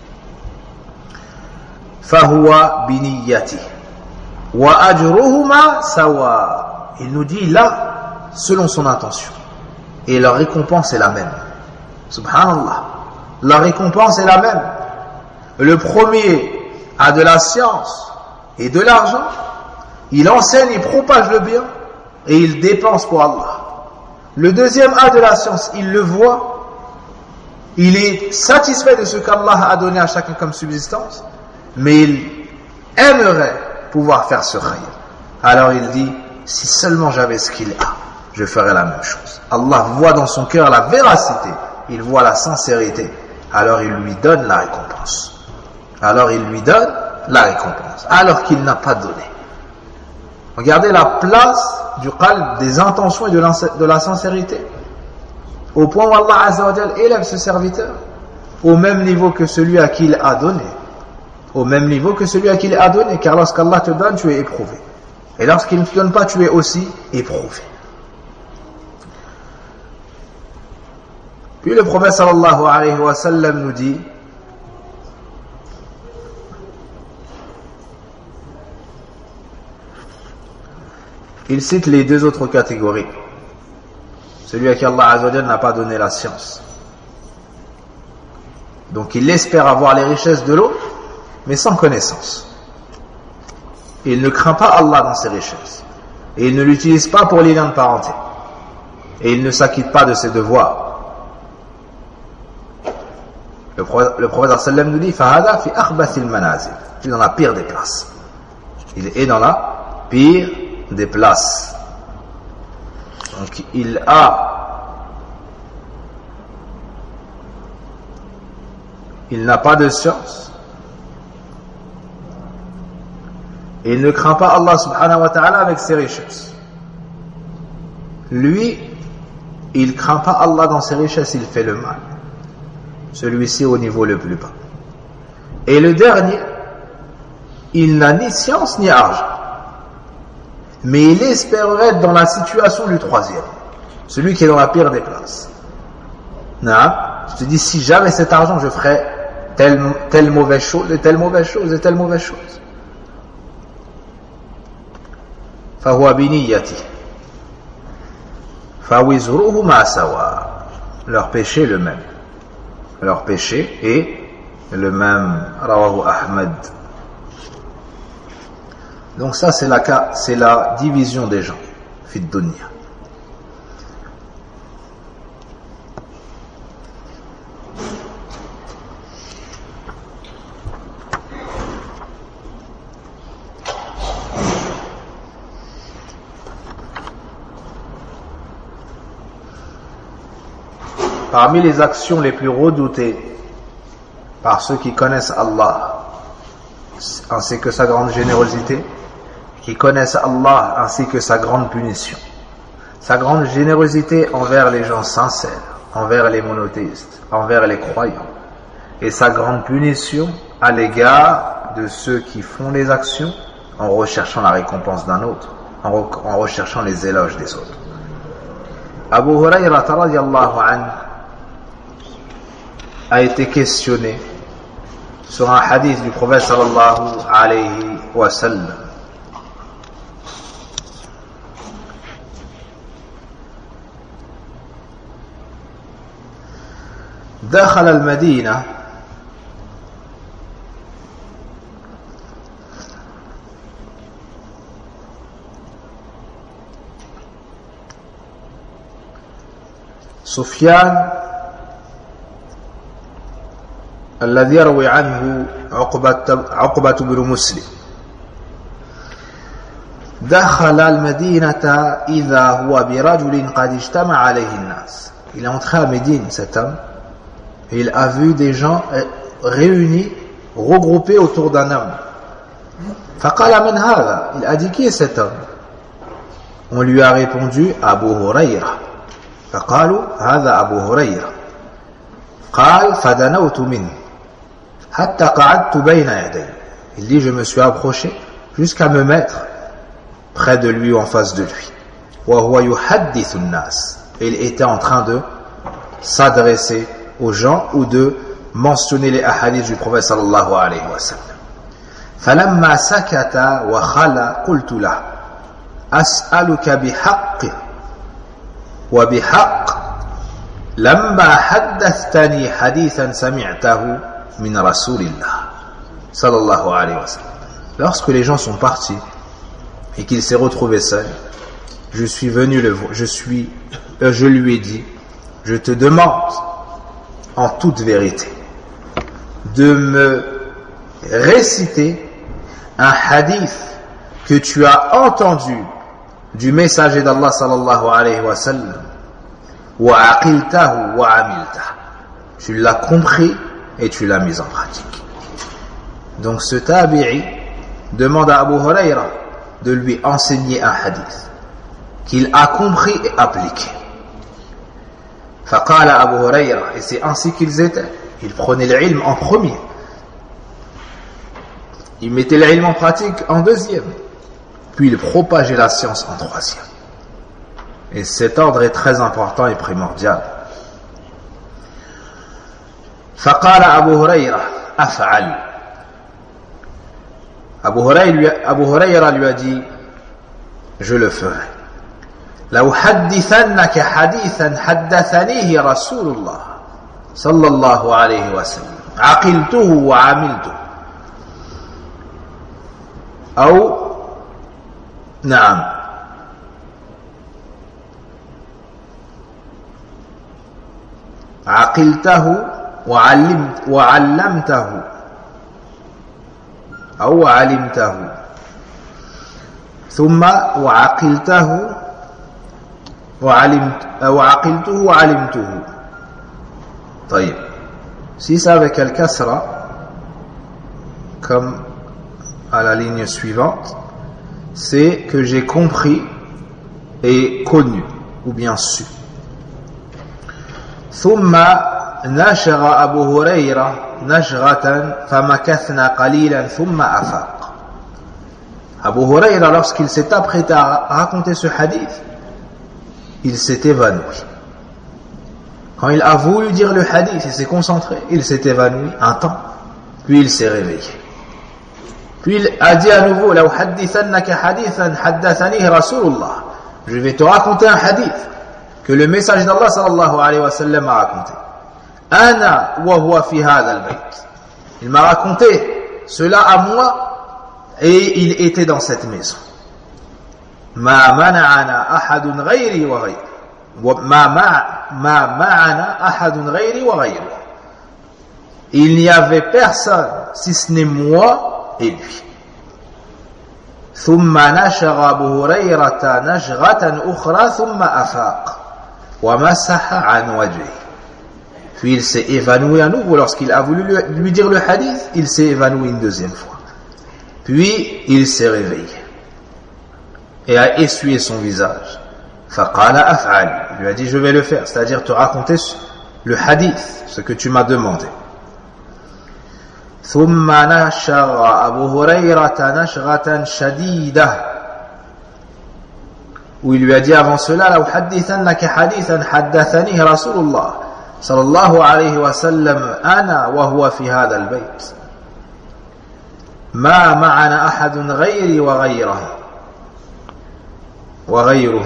fahuwa biniyati wa ajruhuma sawa. Il nous dit là selon son intention et leur récompense est la même. Subhanallah, la récompense est la même. Le premier a de la science et de l'argent, il enseigne, il propage le bien et il dépense pour Allah. Le deuxième a de la science, il le voit, il est satisfait de ce qu'Allah a donné à chacun comme subsistance, mais il aimerait pouvoir faire ce khayr. Alors il dit, si seulement j'avais ce qu'il a, je ferais la même chose. Allah voit dans son cœur la véracité, il voit la sincérité, alors il lui donne la récompense. Alors il lui donne la récompense, alors qu'il n'a pas donné. Regardez la place du qalb, des intentions et de la sincérité. Au point où Allah Azza wa Jal élève ce serviteur au même niveau que celui à qui il a donné. Au même niveau que celui à qui il a donné. Car lorsqu'Allah te donne, tu es éprouvé. Et lorsqu'il ne te donne pas, tu es aussi éprouvé. Puis le prophète sallallahu alayhi wa sallam nous dit il cite les deux autres catégories. Celui à qui Allah Azza wa Jalla n'a pas donné la science. Donc il espère avoir les richesses de l'autre, mais sans connaissance. Et il ne craint pas Allah dans ses richesses. Et il ne l'utilise pas pour les liens de parenté. Et il ne s'acquitte pas de ses devoirs. Le prophète, le prophète sallam nous dit Fahada fi akhbathil manazil. Il est dans la pire des places. Il est dans la pire des places. Donc il a il n'a pas de science. Et il ne craint pas Allah subhanahu wa ta'ala avec ses richesses. Lui, il craint pas Allah dans ses richesses, il fait le mal. Celui-ci au niveau le plus bas. Et le dernier, il n'a ni science ni argent. Mais il espérerait être dans la situation du troisième. Celui qui est dans la pire des places. Non, je te dis, si j'avais cet argent, je ferais telle, telle mauvaise chose, et telle mauvaise chose, et telle mauvaise chose. فهو بنيته فوزره ما سوى. Leur péché est le même. Leur péché est le même. Rawahu Ahmad. Donc ça c'est la, c'est la division des gens. Fi dunya. Parmi les actions les plus redoutées par ceux qui connaissent Allah, ainsi que sa grande générosité, qui connaissent Allah ainsi que sa grande punition, sa grande générosité envers les gens sincères, envers les monothéistes, envers les croyants, et sa grande punition à l'égard de ceux qui font les actions en recherchant la récompense d'un autre, en, re- en recherchant les éloges des autres. Abu Hurayrah radiyallahu anhu a été questionné sur un hadith du prophète sallallahu alayhi wa sallam. دخل المدينة سفيان الذي يروي عنه عقبة, عقبة بن مسلم دخل المدينة إذا هو برجل قد اجتمع عليه الناس. Il est entré à Médine, cet homme, et il a vu des gens réunis, regroupés autour d'un homme. فقال من هذا. Il a dit qui est cet homme? On lui a répondu Abu Hurayrah. فقالوا هذا أبو هريرة. قال فدنوت منه حتى قعدت بين يديه. Il dit je me suis approché jusqu'à me mettre près de lui ou en face de lui. وهو يحدث الناس. Et il était en train de s'adresser aux gens ou de mentionner les ahadiths du prophète sallallahu alayhi wa sallam. فلما سكت وخلى قلت له أسألك بحق وبحق لما حدثتني حديثا سمعته من رسول الله صلى الله عليه وسلم. Lorsque les gens sont partis et qu'il s'est retrouvé seul, je suis venu le voir, je suis euh, je lui ai dit, je te demande en toute vérité de me réciter un hadith que tu as entendu du messager d'Allah sallallahu alayhi wa sallam, wa aqiltahu wa amiltahu. Tu l'as compris et tu l'as mis en pratique. Donc ce tabi'i demande à Abu Hurayrah de lui enseigner un hadith qu'il a compris et appliqué. فقال Abu Hurayrah, et c'est ainsi qu'ils étaient. Ils prenaient l'ilm en premier. Ils mettaient l'ilm en pratique en deuxième. Puis ils propageaient la science en troisième. Et cet ordre est très important et primordial. فقال Abu Hurayrah أفعل. Abu Hurayrah lui a, Abu Hurayrah lui a dit je le ferai. لأحدثنك حديثا حدثنيه رسول الله صلى الله عليه وسلم عقلته وعملته أو نعم عقلته وعلمت وعلمته أو علمته ثم وعقلته وعلمت وعقلته وعلمته. طيب, si c'est avec al-kasra comme à la ligne suivante, c'est que j'ai compris et connu ou bien su. ثم نشر أبو هريرة نشغة فمكثنا قليلا ثم أفاق. Abu Huraira, lorsqu'il s'est apprêté à raconter ce hadith, il s'est évanoui. Quand il a voulu dire le hadith, il s'est concentré, il s'est évanoui un temps, puis il s'est réveillé. Puis il a dit à nouveau, لو حدثنك حديثا حدثنيه رسول الله, je vais te raconter un hadith que le message d'Allah sallallahu alayhi wa sallam a raconté. Ana wa huwa fi hadha al-bayt. Il m'a raconté cela à moi et il était dans cette maison. Ma mana'ana ahadun ghayri wa ghayru. Ma ma ma'ana ahadun ghayri wa ghayru. Il n'y avait personne si ce n'est moi et lui. ثم نشغ أبو هريرة نشغة أخرى ثم أفاق ومسح عن وجهه. Puis il s'est évanoui à nouveau lorsqu'il a voulu lui dire le hadith, il s'est évanoui une deuxième fois. Puis il s'est réveillé et a essuyé son visage. فقال أفعل. Il lui a dit je vais le faire, c'est-à-dire te raconter le hadith, ce que tu m'as demandé. ثم نشغ أبو هريرة نشغة شديدة. Où il lui a dit avant cela لو حدثنك حديثا حدثنيه رسول الله صلى الله عليه وسلم أنا وهو في هذا البيت ما معنا أحد غيري وغيره وغيره.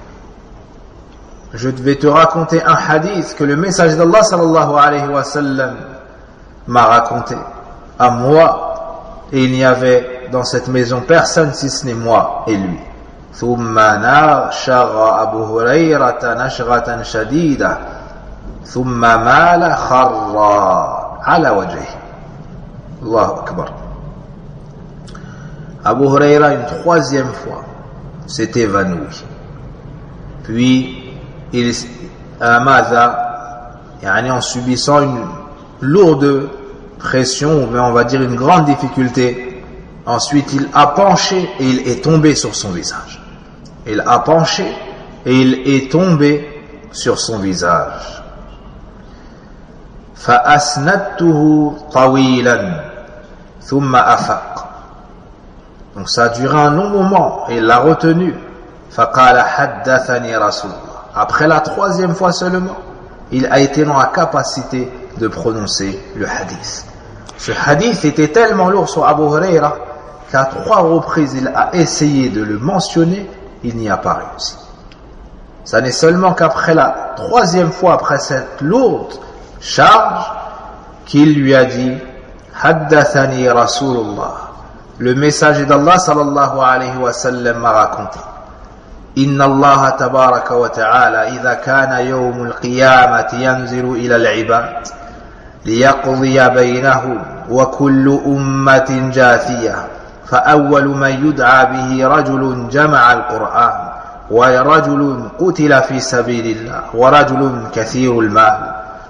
Je vais te raconter un hadith que le messager d'Allah sallallahu alayhi wa sallam m'a raconté à moi et il n'y avait dans cette maison personne si ce n'est moi et lui. ثم نشغ أبو هريرة نشغة شديدة ثم مال خر على وجهه. الله أكبر. Abu Huraira une troisième fois s'est évanoui. Puis il ماذا يعني en subissant une lourde pression, ou on va dire une grande difficulté, ensuite il a penché et il est tombé sur son visage. Il a penché et il est tombé sur son visage. فأسندته طويلا ثم أفاق. Donc ça a duré un long moment et il l'a retenu. فقال حدثني رسول الله. Après la troisième fois seulement, il a été dans la capacité de prononcer le hadith. Ce hadith était tellement lourd sur Abu Huraira qu'à trois reprises il a essayé de le mentionner, il n'y a pas réussi. Ça n'est seulement qu'après la troisième fois, après cette lourde charge, qu'il lui a dit Haddathani Rasulullah. Le messager d'Allah sallallahu alayhi wa sallam m'a raconté. Inna Allah tabaraka wa ta'ala idha kana yawm al-qiyamati yanzilu ila al-ibad liyaqdiya baynahum wa kullu ummatin jathiyah فأول من يدعى به رجل جمع القرآن ورجل قتل في سبيل الله ورجل كثير المال.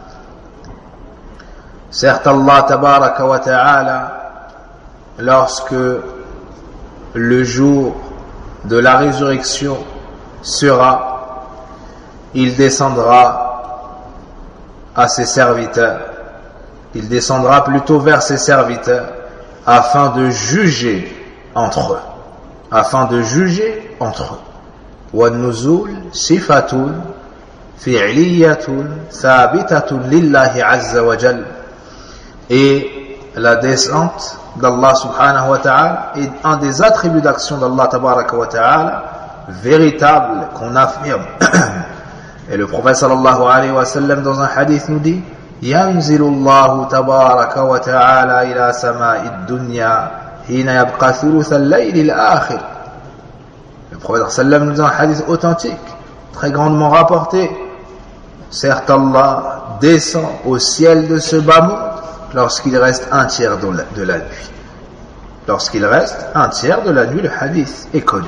Certes Allah tabaraka wa ta'ala, lorsque le jour de la résurrection sera, il descendra à ses serviteurs, il descendra plutôt vers ses serviteurs afin de juger entre eux, afin de juger entre eux. والنزول صفة فعلية ثابتة لله عز وجل. Et la descente d'Allah subhanahu wa ta'ala est un des attributs d'action d'Allah tabaraka wa ta'ala véritable qu'on affirme. Et le prophète sallallahu alayhi wa sallam dans un hadith nous dit ينزل الله تبارك وتعالى إلى سماء الدنيا حين يبقى ثلث الليل الآخر. Le prophète sallallahu alayhi wa sallam nous dit dans un hadith authentique, très grandement rapporté, certes Allah descend au ciel de ce bas monde lorsqu'il reste un tiers de la, de la nuit. Lorsqu'il reste un tiers de la nuit, le hadith est connu.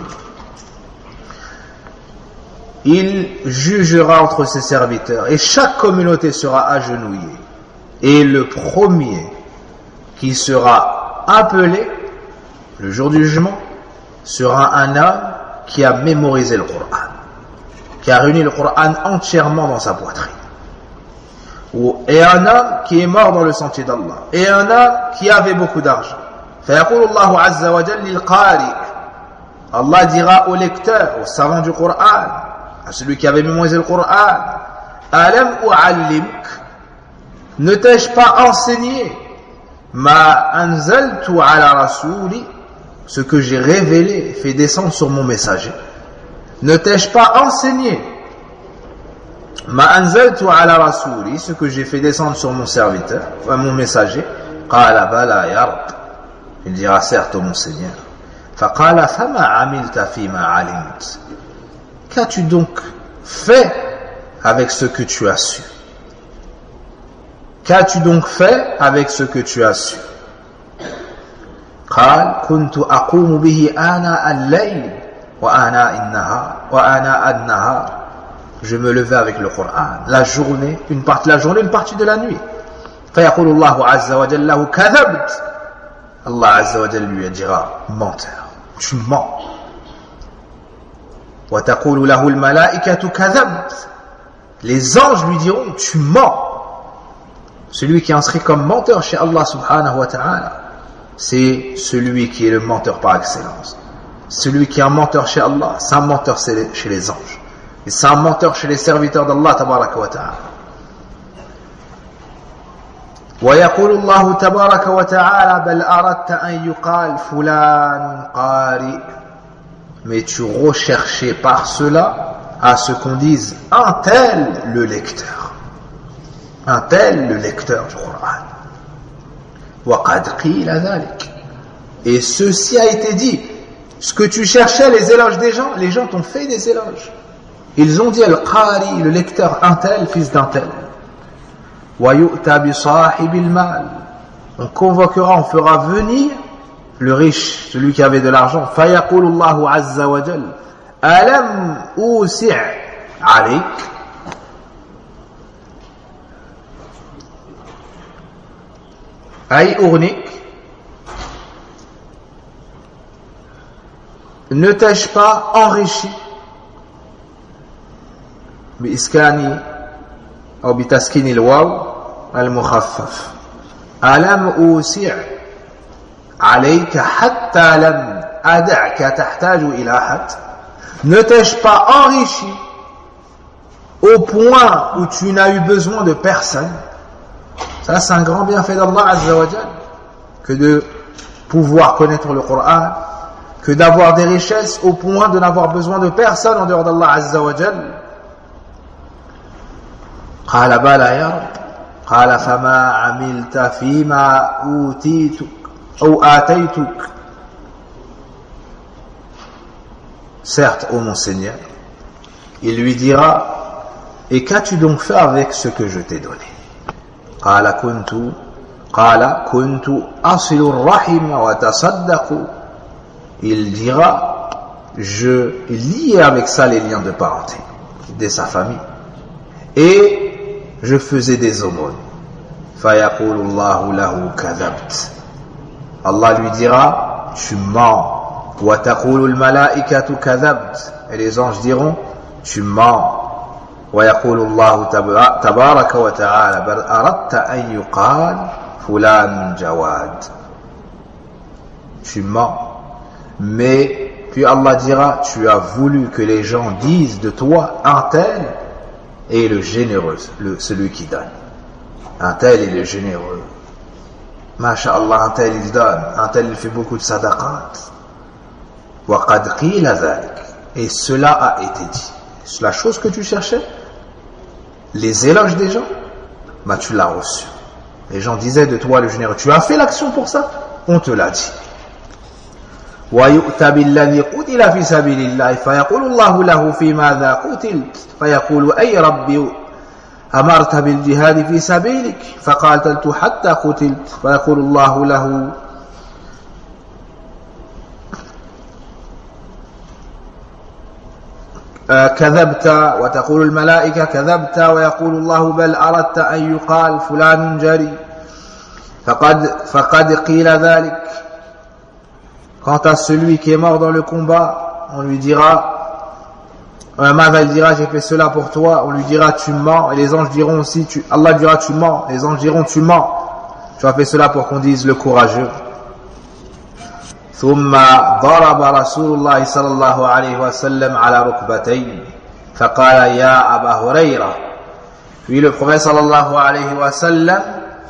Il jugera entre ses serviteurs et chaque communauté sera agenouillée. Et le premier qui sera appelé le jour du jugement sera un homme qui a mémorisé le Coran, qui a réuni le Coran entièrement dans sa poitrine. Et un homme qui est mort dans le sentier d'Allah. Et un homme qui avait beaucoup d'argent. فيقول الله عز وجل للقارئ, Allah dira au lecteur, au savant du Coran, à celui qui avait mémorisé le Coran, Alam u'allimk, ne t'ai-je pas enseigné ma anzaltu ala rasuli, ce que j'ai révélé, fait descendre sur mon messager. Ne t'ai-je pas enseigné ma anzaltu ala rasuli, ce que j'ai fait descendre sur mon serviteur, mon messager. Qala bala ya Rabb, il dira certes ô mon Seigneur. Faqala fama amilta fima alimt, qu'as-tu donc fait avec ce que tu as su? Qu'as-tu donc fait avec ce que tu as su? قال كنت أقوم به آناء الليل وآناء النهار وآناء النهار. Je me levais avec le Coran la journée, une partie de la journée, une partie de la nuit. فيقول الله عز وجل له كذبت. Allah عز وجل lui dira menteur, tu mens. وتقول له الملائكة كذبت. Les anges lui diront tu mens. Celui qui est inscrit comme menteur chez Allah subhanahu wa ta'ala, c'est celui qui est le menteur par excellence. Celui qui est un menteur chez Allah, c'est un menteur chez les anges. Et c'est un menteur chez les serviteurs d'Allah tabaraka wa ta'ala. ويقول الله تبارك وتعالى بل أردت أن يقال فلان قارئ. Mais tu recherchais par cela à ce qu'on dise un tel le lecteur. Un tel le lecteur du Coran. وقد قيل ذلك. Et ceci a été dit. Ce que tu cherchais, les éloges des gens, les gens t'ont fait des éloges. Ils ont dit Al-Qari, le lecteur, un tel, fils d'un tel. وَيُؤْتَى بِصَاحِبِ الْمَالِ. On convoquera, on fera venir le riche, celui qui avait de l'argent. فَيَقُولُ اللَّهُ عَزَّ وَجَلَّ أَلَمْ أُوسِعْ عَلَيْكَ. أي أغنيك. Ne t'ai-je pas enrichi بإسكان أو بتسكين الواو المخفف. ألم أوسع عليك حتى لم أدعك تحتاج إلى أحد. Ne t'ai-je pas enrichi au point où tu n'as eu besoin de personne. Ça c'est un grand bienfait d'Allah Azza wa Jal, que de pouvoir connaître le Coran, que d'avoir des richesses au point de n'avoir besoin de personne en dehors d'Allah Azza wa Jal. قال بلى يا رب قال فما عملت فيما أوتيتك أو آتيتك. Certes, ô mon Seigneur, il lui dira et qu'as-tu donc fait avec ce que je t'ai donné? قال كنت قال كنت أصل الرحم وتصدق. Il dira je liais avec ça les liens de parenté de sa famille et je faisais des aumônes. فَيَقُولُ اللَّهُ لَهُ كَذَبْتَ. Allah lui dira tu mens. وَتَقُولُ الْمَلَائِكَةُ كَذَبْتَ. Et les anges diront tu mens. وَيَقُولُ اللَّهُ تَبَارَكَ وَتَعَالَى بَلْ أَرَدْتَ أَنْ يُقَالَ فُلَانٌ جَوَادٌ. Tu mens. Mais puis Allah dira tu as voulu que les gens disent de toi un tel et le généreux, le, celui qui donne. Un tel est le généreux. Masha'Allah, un tel il donne, un tel il fait beaucoup de sadaqat. وَقَدْ قِيلَ ذَلِكَ. et cela a été dit. C'est la chose que tu cherchais, les éloges des gens, bah tu l'as reçu. Les gens disaient de toi le généreux, tu as fait l'action pour ça, on te l'a dit. وَيُؤْتَى بِالَّذِي قُتِلَ فِي سَبِيلِ اللَّهِ فَيَقُولُ اللَّهُ لَهُ فِي مَاذَا قُتِلْتَ فَيَقُولُ أَيْ رَبِّي أمرت بالجهاد في سبيلك فقاتلت حتى قتلت فيقول الله له كذبت وتقول الملائكة كذبت ويقول الله بل أردت أن يقال فلان جري فقد, فقد قيل ذلك. Quant à celui qui est mort dans le combat, on lui dira Mada il dira j'ai fait cela pour toi, on lui dira tu mens, et les anges diront aussi tu, Allah dira tu mens, les anges diront tu mens, tu as fait cela pour qu'on dise le courageux. ثم ضرب رسول الله صلى الله عليه وسلم على ركبتيه فقال يا أبا هريرة. Puis le prophète صلى الله عليه وسلم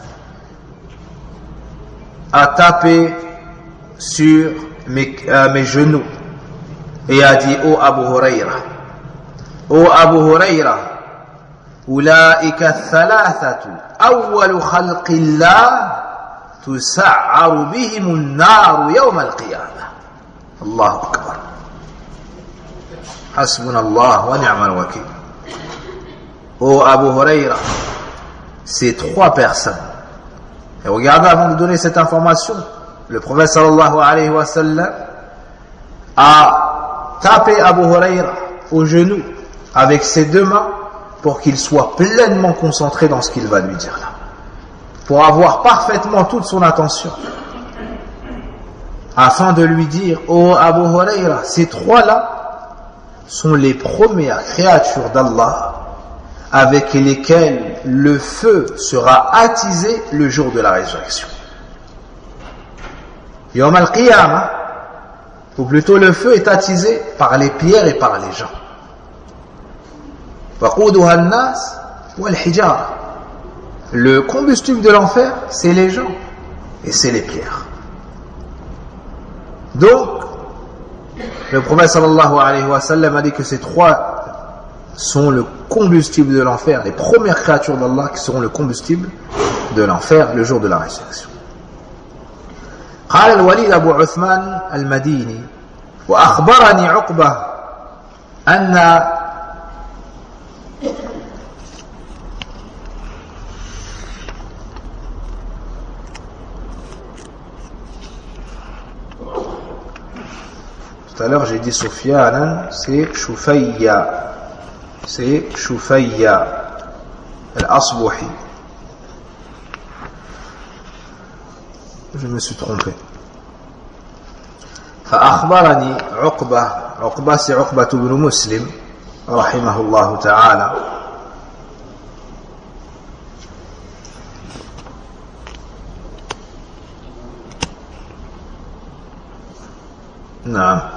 a tapé sur mes, euh, mes genoux et a dit ô Abu Huraira, ô Abu Huraira, أولئك الثلاثة أول خلق الله تسعر بهم النار يوم القيامة. الله أكبر. حسبنا الله ونعم الوكيل. Ô Abu Huraira, ces trois personnes. Et regardez, avant de donner cette information, le prophète sallallahu alayhi wa sallam a tapé Abu Huraira au genou avec ses deux mains pour qu'il soit pleinement concentré dans ce qu'il va lui dire là, pour avoir parfaitement toute son attention, afin de lui dire ô Abu Huraira, ces trois-là sont les premières créatures d'Allah avec lesquelles le feu sera attisé le jour de la résurrection. Yawm al-Qiyamah, ou plutôt le feu est attisé par les pierres et par les gens. وَقُودُهَا النَّاسِ وَالْحِجَارَ. Le combustible de l'enfer, c'est les gens et c'est les pierres. Donc, le prophète sallallahu alayhi wa sallam a dit que ces trois sont le combustible de l'enfer, les premières créatures d'Allah qui seront le combustible de l'enfer le jour de la résurrection. قال الوليد أبو عثمان المديني وأخبرني عقبة أن tout à l'heure j'ai dit Sufyan, c'est Shufayya, c'est Shufayya al-Asbuhi. Je me suis trompé. فأخبرني عقبة. عقبة c'est عقبة بن مسلم رحمه الله تعالى. نعم.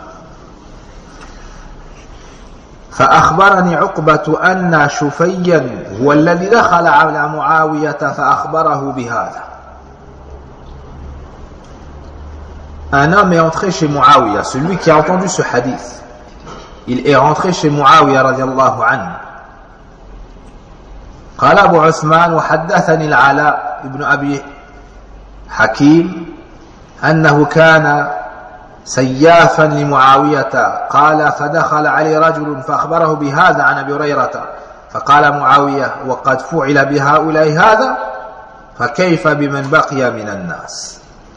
فأخبرني عقبة أن شفيا هو الذي دخل على معاوية فأخبره بهذا. Un homme est entré chez Muawiyah, celui qui a entendu ce hadith. Il est rentré chez Muawiyah radiallahu anhu. قال أبو عثمان وحدثني العلاء ابن أبي حكيم أنه كان سيافا لمعاوية قال فدخل عليه رجل فأخبره بهذا عن أبي هريرة فقال معاوية وقد فعل بهؤلاء هذا فكيف بمن بقي من الناس.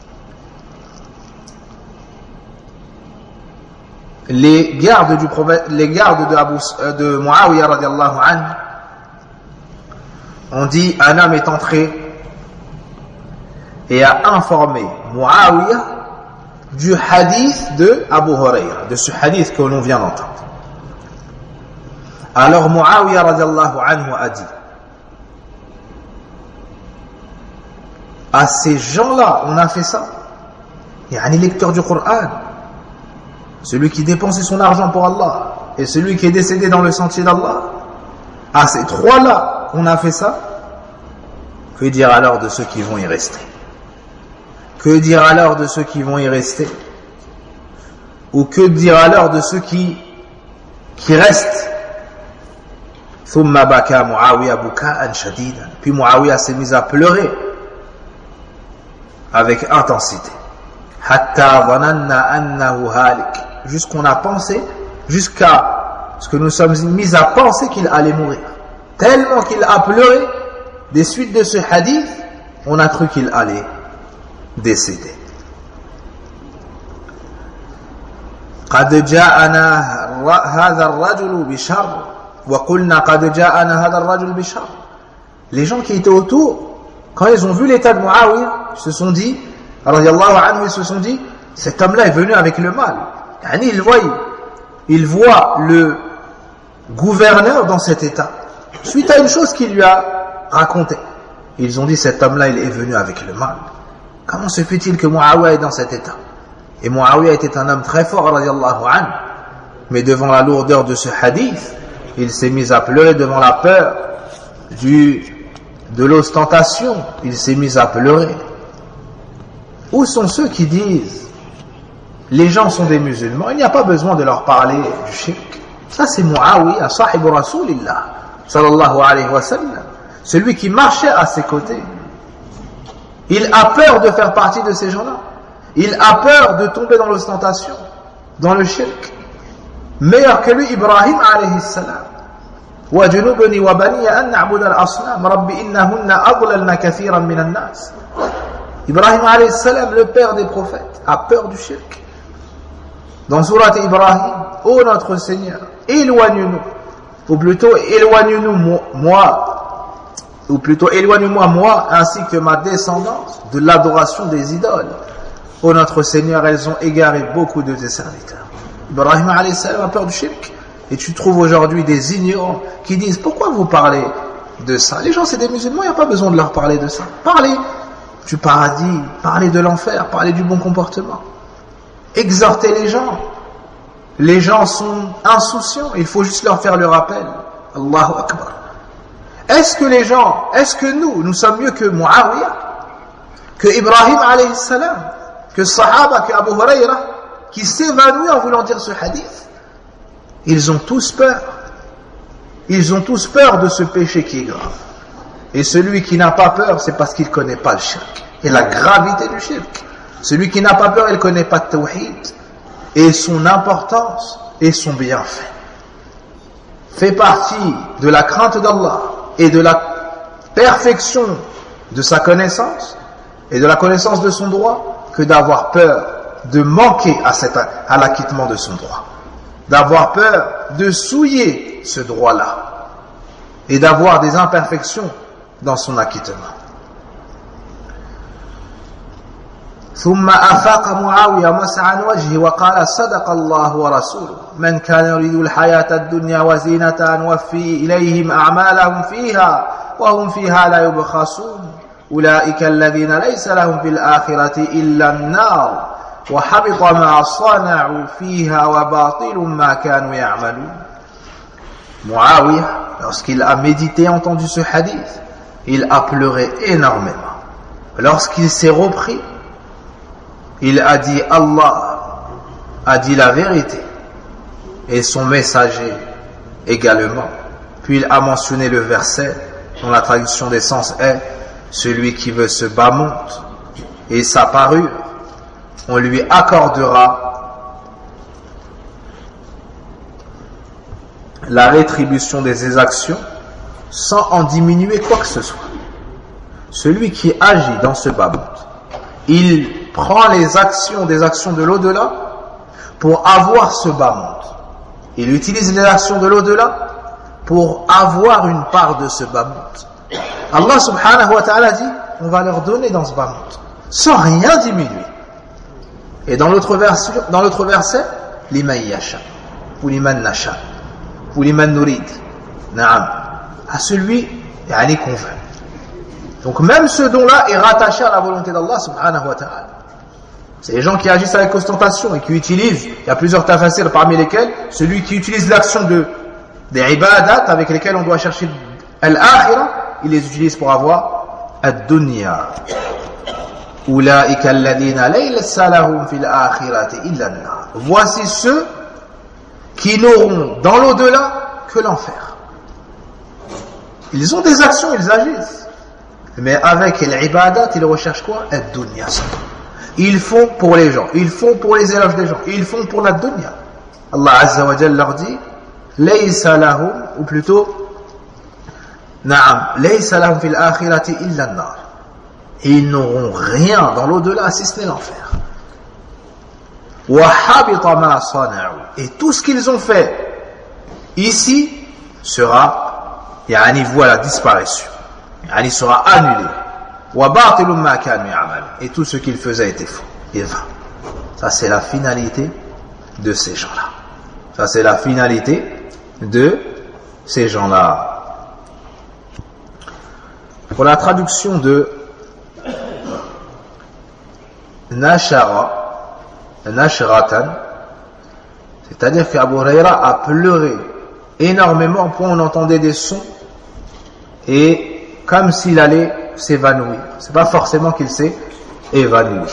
Les gardes du prophète, les gardes de, Abu, de Muawiyah radiallahu anhu ont dit un homme est entré et a informé Muawiyah du hadith de Abu Huraira, de ce hadith que l'on vient d'entendre. Alors Muawiyah radiallahu anhu a dit à ces gens-là on a fait ça, il y a un lecteur du Coran, celui qui dépensait son argent pour Allah et celui qui est décédé dans le sentier d'Allah, à ces trois-là on a fait ça. Que dire alors de ceux qui vont y rester? Que dire alors de ceux qui vont y rester? Ou que dire alors de ceux qui qui reste. ثم بكى معاوية بكاء شديدا. Puis Muawiya s'est mis à pleurer avec intensité. حتى ظننا أنه هالك. Jusqu'on a pensé, jusqu'à ce que nous sommes mis à penser qu'il allait mourir. Tellement qu'il a pleuré, des suites de ce hadith, on a cru qu'il allait décéder. قد جاءنا هذا الرجل بشر وقلنا قد جاءنا هذا الرجل بشر. Les gens qui étaient autour, quand ils ont vu l'état de Muawiya, ils se sont dit, radiyallahu anhu, ils se sont dit, cet homme-là est venu avec le mal. Yani, ils voient, ils voient le gouverneur dans cet état, suite à une chose qu'il lui a racontée. Ils ont dit, cet homme-là, il est venu avec le mal. Comment se fait-il que Muawiya est dans cet état? Et Muawiya était un homme très fort, radiyallahu anhu, mais devant la lourdeur de ce hadith, il s'est mis à pleurer devant la peur du, de l'ostentation. Il s'est mis à pleurer. Où sont ceux qui disent les gens sont des musulmans, il n'y a pas besoin de leur parler du shirk? Ça c'est Muawiya, sahibu Rasulillah sallallahu alayhi wa sallam, celui qui marchait à ses côtés. Il a peur de faire partie de ces gens-là. Il a peur de tomber dans l'ostentation, dans le shirk. Meilleur que lui, Ibrahim alayhi salam. وَجُنُوبُنِي وَبَنِيَ أَن نَعْبُدَ الْأَصْنَامَ رَبِّ إِنَّهُنَّ أَضْلَلْنَ كَثِيرًا مِنَ النَّاسِ. Ibrahim alayhi salam, le père des prophètes, a peur du shirk. Dans Surat Ibrahim, ô oh notre Seigneur, éloigne-nous, ou plutôt éloigne-nous moi, ou plutôt éloigne-moi moi, ainsi que ma descendance, de l'adoration des idoles. Ô oh notre Seigneur, elles ont égaré beaucoup de tes serviteurs. Ibrahim alayhi salam a peur du shirk. Et tu trouves aujourd'hui des ignorants qui disent, pourquoi vous parlez de ça? Les gens c'est des musulmans, il n'y a pas besoin de leur parler de ça. Parlez du paradis, parlez de l'enfer, parlez du bon comportement. Exhortez les gens. Les gens sont insouciants, il faut juste leur faire le rappel. Allahu Akbar. Est-ce que les gens, est-ce que nous, nous sommes mieux que Muawiya, que Ibrahim alayhi salam, que Sahaba, que Abu Huraira, qui s'évanouit en voulant dire ce hadith? Ils ont tous peur. Ils ont tous peur de ce péché qui est grave. Et celui qui n'a pas peur, c'est parce qu'il ne connaît pas le shirk et la gravité du shirk. Celui qui n'a pas peur, il ne connaît pas le tawhid et son importance et son bienfait. Fait partie de la crainte d'Allah et de la perfection de sa connaissance et de la connaissance de son droit que d'avoir peur de manquer à, cet, à l'acquittement de son droit, d'avoir peur de souiller ce droit-là et d'avoir des imperfections dans son acquittement. ثم أفاق معاوية مسعى عن وجهه وقال صدق الله ورسوله من كان يريد الحياة الدنيا وزينتها نوفي إليهم أعمالهم فيها وهم فيها لا يبخسون أولئك الذين ليس لهم في الآخرة إلا النار وحبط ما صنعوا فيها وباطل ما كانوا يعملون. Muawiya, lorsqu'il a médité et entendu ce hadith, il a pleuré énormément. Lorsqu'il s'est repris, il a dit Allah a dit la vérité et son messager également. Puis il a mentionné le verset dont la traduction des sens est celui qui veut se bas monte et sa parure on lui accordera la rétribution de ses actions sans en diminuer quoi que ce soit. Celui qui agit dans ce bas monde, il prend les actions des actions de l'au-delà pour avoir ce bas monde. Il utilise les actions de l'au-delà pour avoir une part de ce bas monde. Allah subhanahu wa ta'ala dit, on va leur donner dans ce bas monde, sans rien diminuer. Et dans l'autre verset, dans l'autre verset, liman yasha, ou liman nasha, ou liman nurid, na'am, à celui yani qu'on veut. Donc même ce don-là est rattaché à la volonté d'Allah subhanahu wa ta'ala. C'est les gens qui agissent avec ostentation et qui utilisent, il y a plusieurs tafasirs parmi lesquels, celui qui utilise l'action de, des ibadat avec lesquels on doit chercher al-akhirah, il les utilise pour avoir ad-dunya. Voici ceux qui n'auront dans l'au-delà que l'enfer. Ils ont des actions, ils agissent. Mais avec l'ibadat, ils recherchent quoi? Ad-dunya. Ils font pour les gens, ils font pour les éloges des gens, ils font pour la dunya. Allah Azza wa Jalla leur dit Laysa lahum, ou plutôt Naam, Laysa lahum fil akhirati illa an-nar. Et ils n'auront rien dans l'au-delà si ce n'est l'enfer. Wa habita ma sana'u. Et tout ce qu'ils ont fait ici sera, yani voilà, disparaissue. Yani sera annulé. Wa batilun ma kanu ya'mal. Et tout ce qu'ils faisaient était faux et vain. Ça c'est la finalité de ces gens-là. Ça c'est la finalité de ces gens-là. Pour la traduction de Nashara, Nashratan, c'est-à-dire qu'Abu Huraira a pleuré énormément, au point où on entendait des sons et comme s'il allait s'évanouir. C'est pas forcément qu'il s'est évanoui.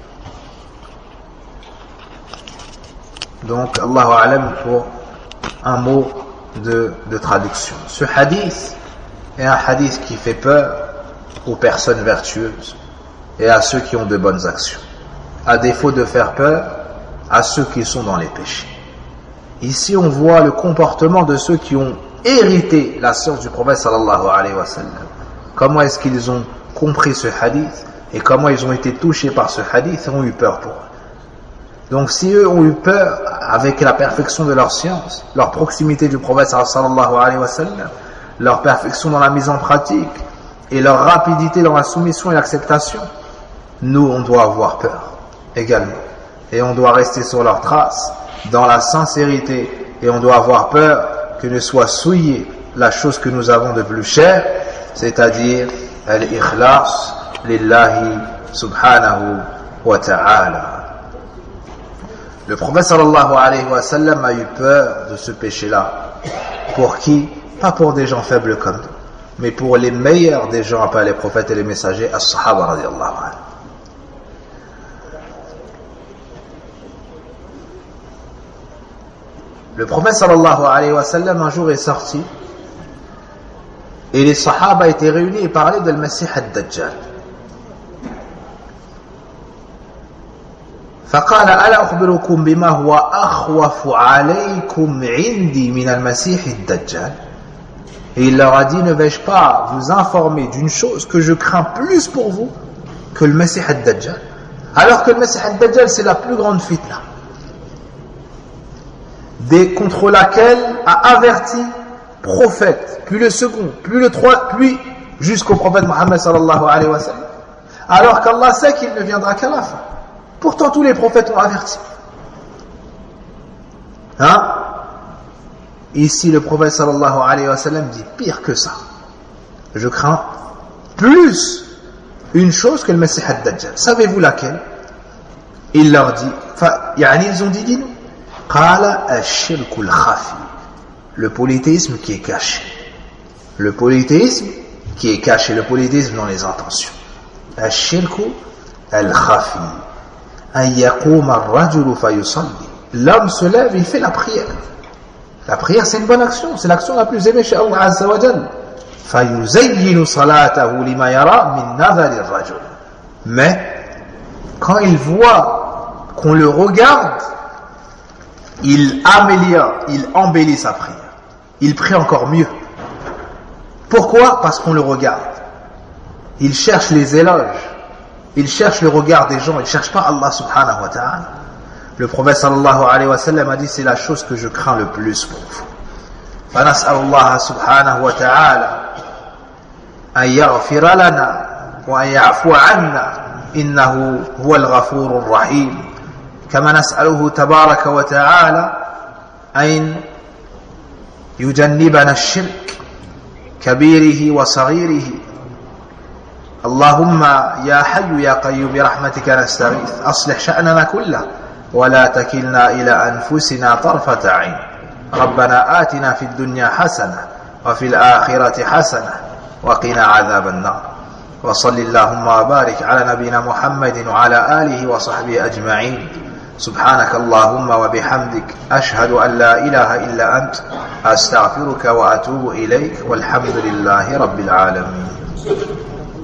Donc, Allahu A'lam pour un mot de, de traduction. Ce hadith est un hadith qui fait peur aux personnes vertueuses et à ceux qui ont de bonnes actions, à défaut de faire peur à ceux qui sont dans les péchés. Ici, on voit le comportement de ceux qui ont hérité la science du prophète sallallahu alayhi wa sallam. Comment est-ce qu'ils ont compris ce hadith et comment ils ont été touchés par ce hadith et ont eu peur pour eux. Donc si eux ont eu peur avec la perfection de leur science, leur proximité du prophète sallallahu alayhi wa sallam, leur perfection dans la mise en pratique et leur rapidité dans la soumission et l'acceptation, nous on doit avoir peur également. Et on doit rester sur leurs traces dans la sincérité et on doit avoir peur que ne soit souillée la chose que nous avons de plus chère, c'est-à-dire al-ikhlas lillahi subhanahu wa ta'ala. Le prophète sallallahu alayhi wa sallam a eu peur de ce péché-là. Pour qui? Pas pour des gens faibles comme nous, mais pour les meilleurs des gens appelés les prophètes et les messagers, as-sahaba radiyallahu anhu. Le prophète sallallahu alayhi wa sallam un jour est sorti et les sahaba étaient réunis et parlaient de Al-Masih ad-Dajjal. فقال ألا أخبركم بما هو أخوف عليكم عندي من المسيح الدجال. Et il leur a dit, ne vais-je pas vous informer d'une chose que je crains plus pour vous que le Messie ad-Dajjal, alors que le Messie ad-Dajjal c'est la plus grande fitna des, contre laquelle a averti prophète, puis le second, puis le trois, puis jusqu'au prophète Mohammed sallallahu alayhi wa sallam, alors qu'Allah sait qu'il ne viendra qu'à la fin. Pourtant tous les prophètes ont averti. Hein? Ici le prophète sallallahu alayhi wa sallam dit pire que ça. Je crains plus une chose que le Messie ad-Dajjal. Savez-vous laquelle? Il leur dit, yani ils ont dit, dis-nous. Qala ash-shirkul khafi. Le polythéisme qui est caché. Le polythéisme qui est caché. Le polythéisme dans les intentions. Ash-shirku al-khafi. An yaquma ar-rajulu fa yusalli. L'homme se lève et il fait la prière. La prière c'est une bonne action, c'est l'action la plus aimée chez Allah Azza wa Jalla. Fa yuzayyinu salatahu lima yara min nadhari ar-rajul. Mais quand il voit qu'on le regarde, il améliore, il embellit sa prière. Il prie encore mieux. Pourquoi? Parce qu'on le regarde. Il cherche les éloges. Il cherche le regard des gens. Il ne cherche pas Allah subhanahu wa ta'ala. Le prophète sallallahu alayhi wa sallam a dit, c'est la chose que je crains le plus pour vous. فنسأل الله سبحانه وتعالى أن يغفر لنا وأن يعفو عنا إنه هو الغفور الرحيم. كما نسأله تبارك وتعالى أن يجنبنا الشرك كبيره وصغيره. اللهم يا حي يا قيوم برحمتك نستغيث أصلح شأننا كله ولا تكلنا إلى أنفسنا طرفة عين. ربنا آتنا في الدنيا حسنة وفي الآخرة حسنة وقنا عذاب النار. وصل اللهم وبارك على نبينا محمد وعلى آله وصحبه أجمعين. سبحانك اللهم وبحمدك أشهد أن لا إله إلا أنت أستغفرك وأتوب إليك والحمد لله رب العالمين.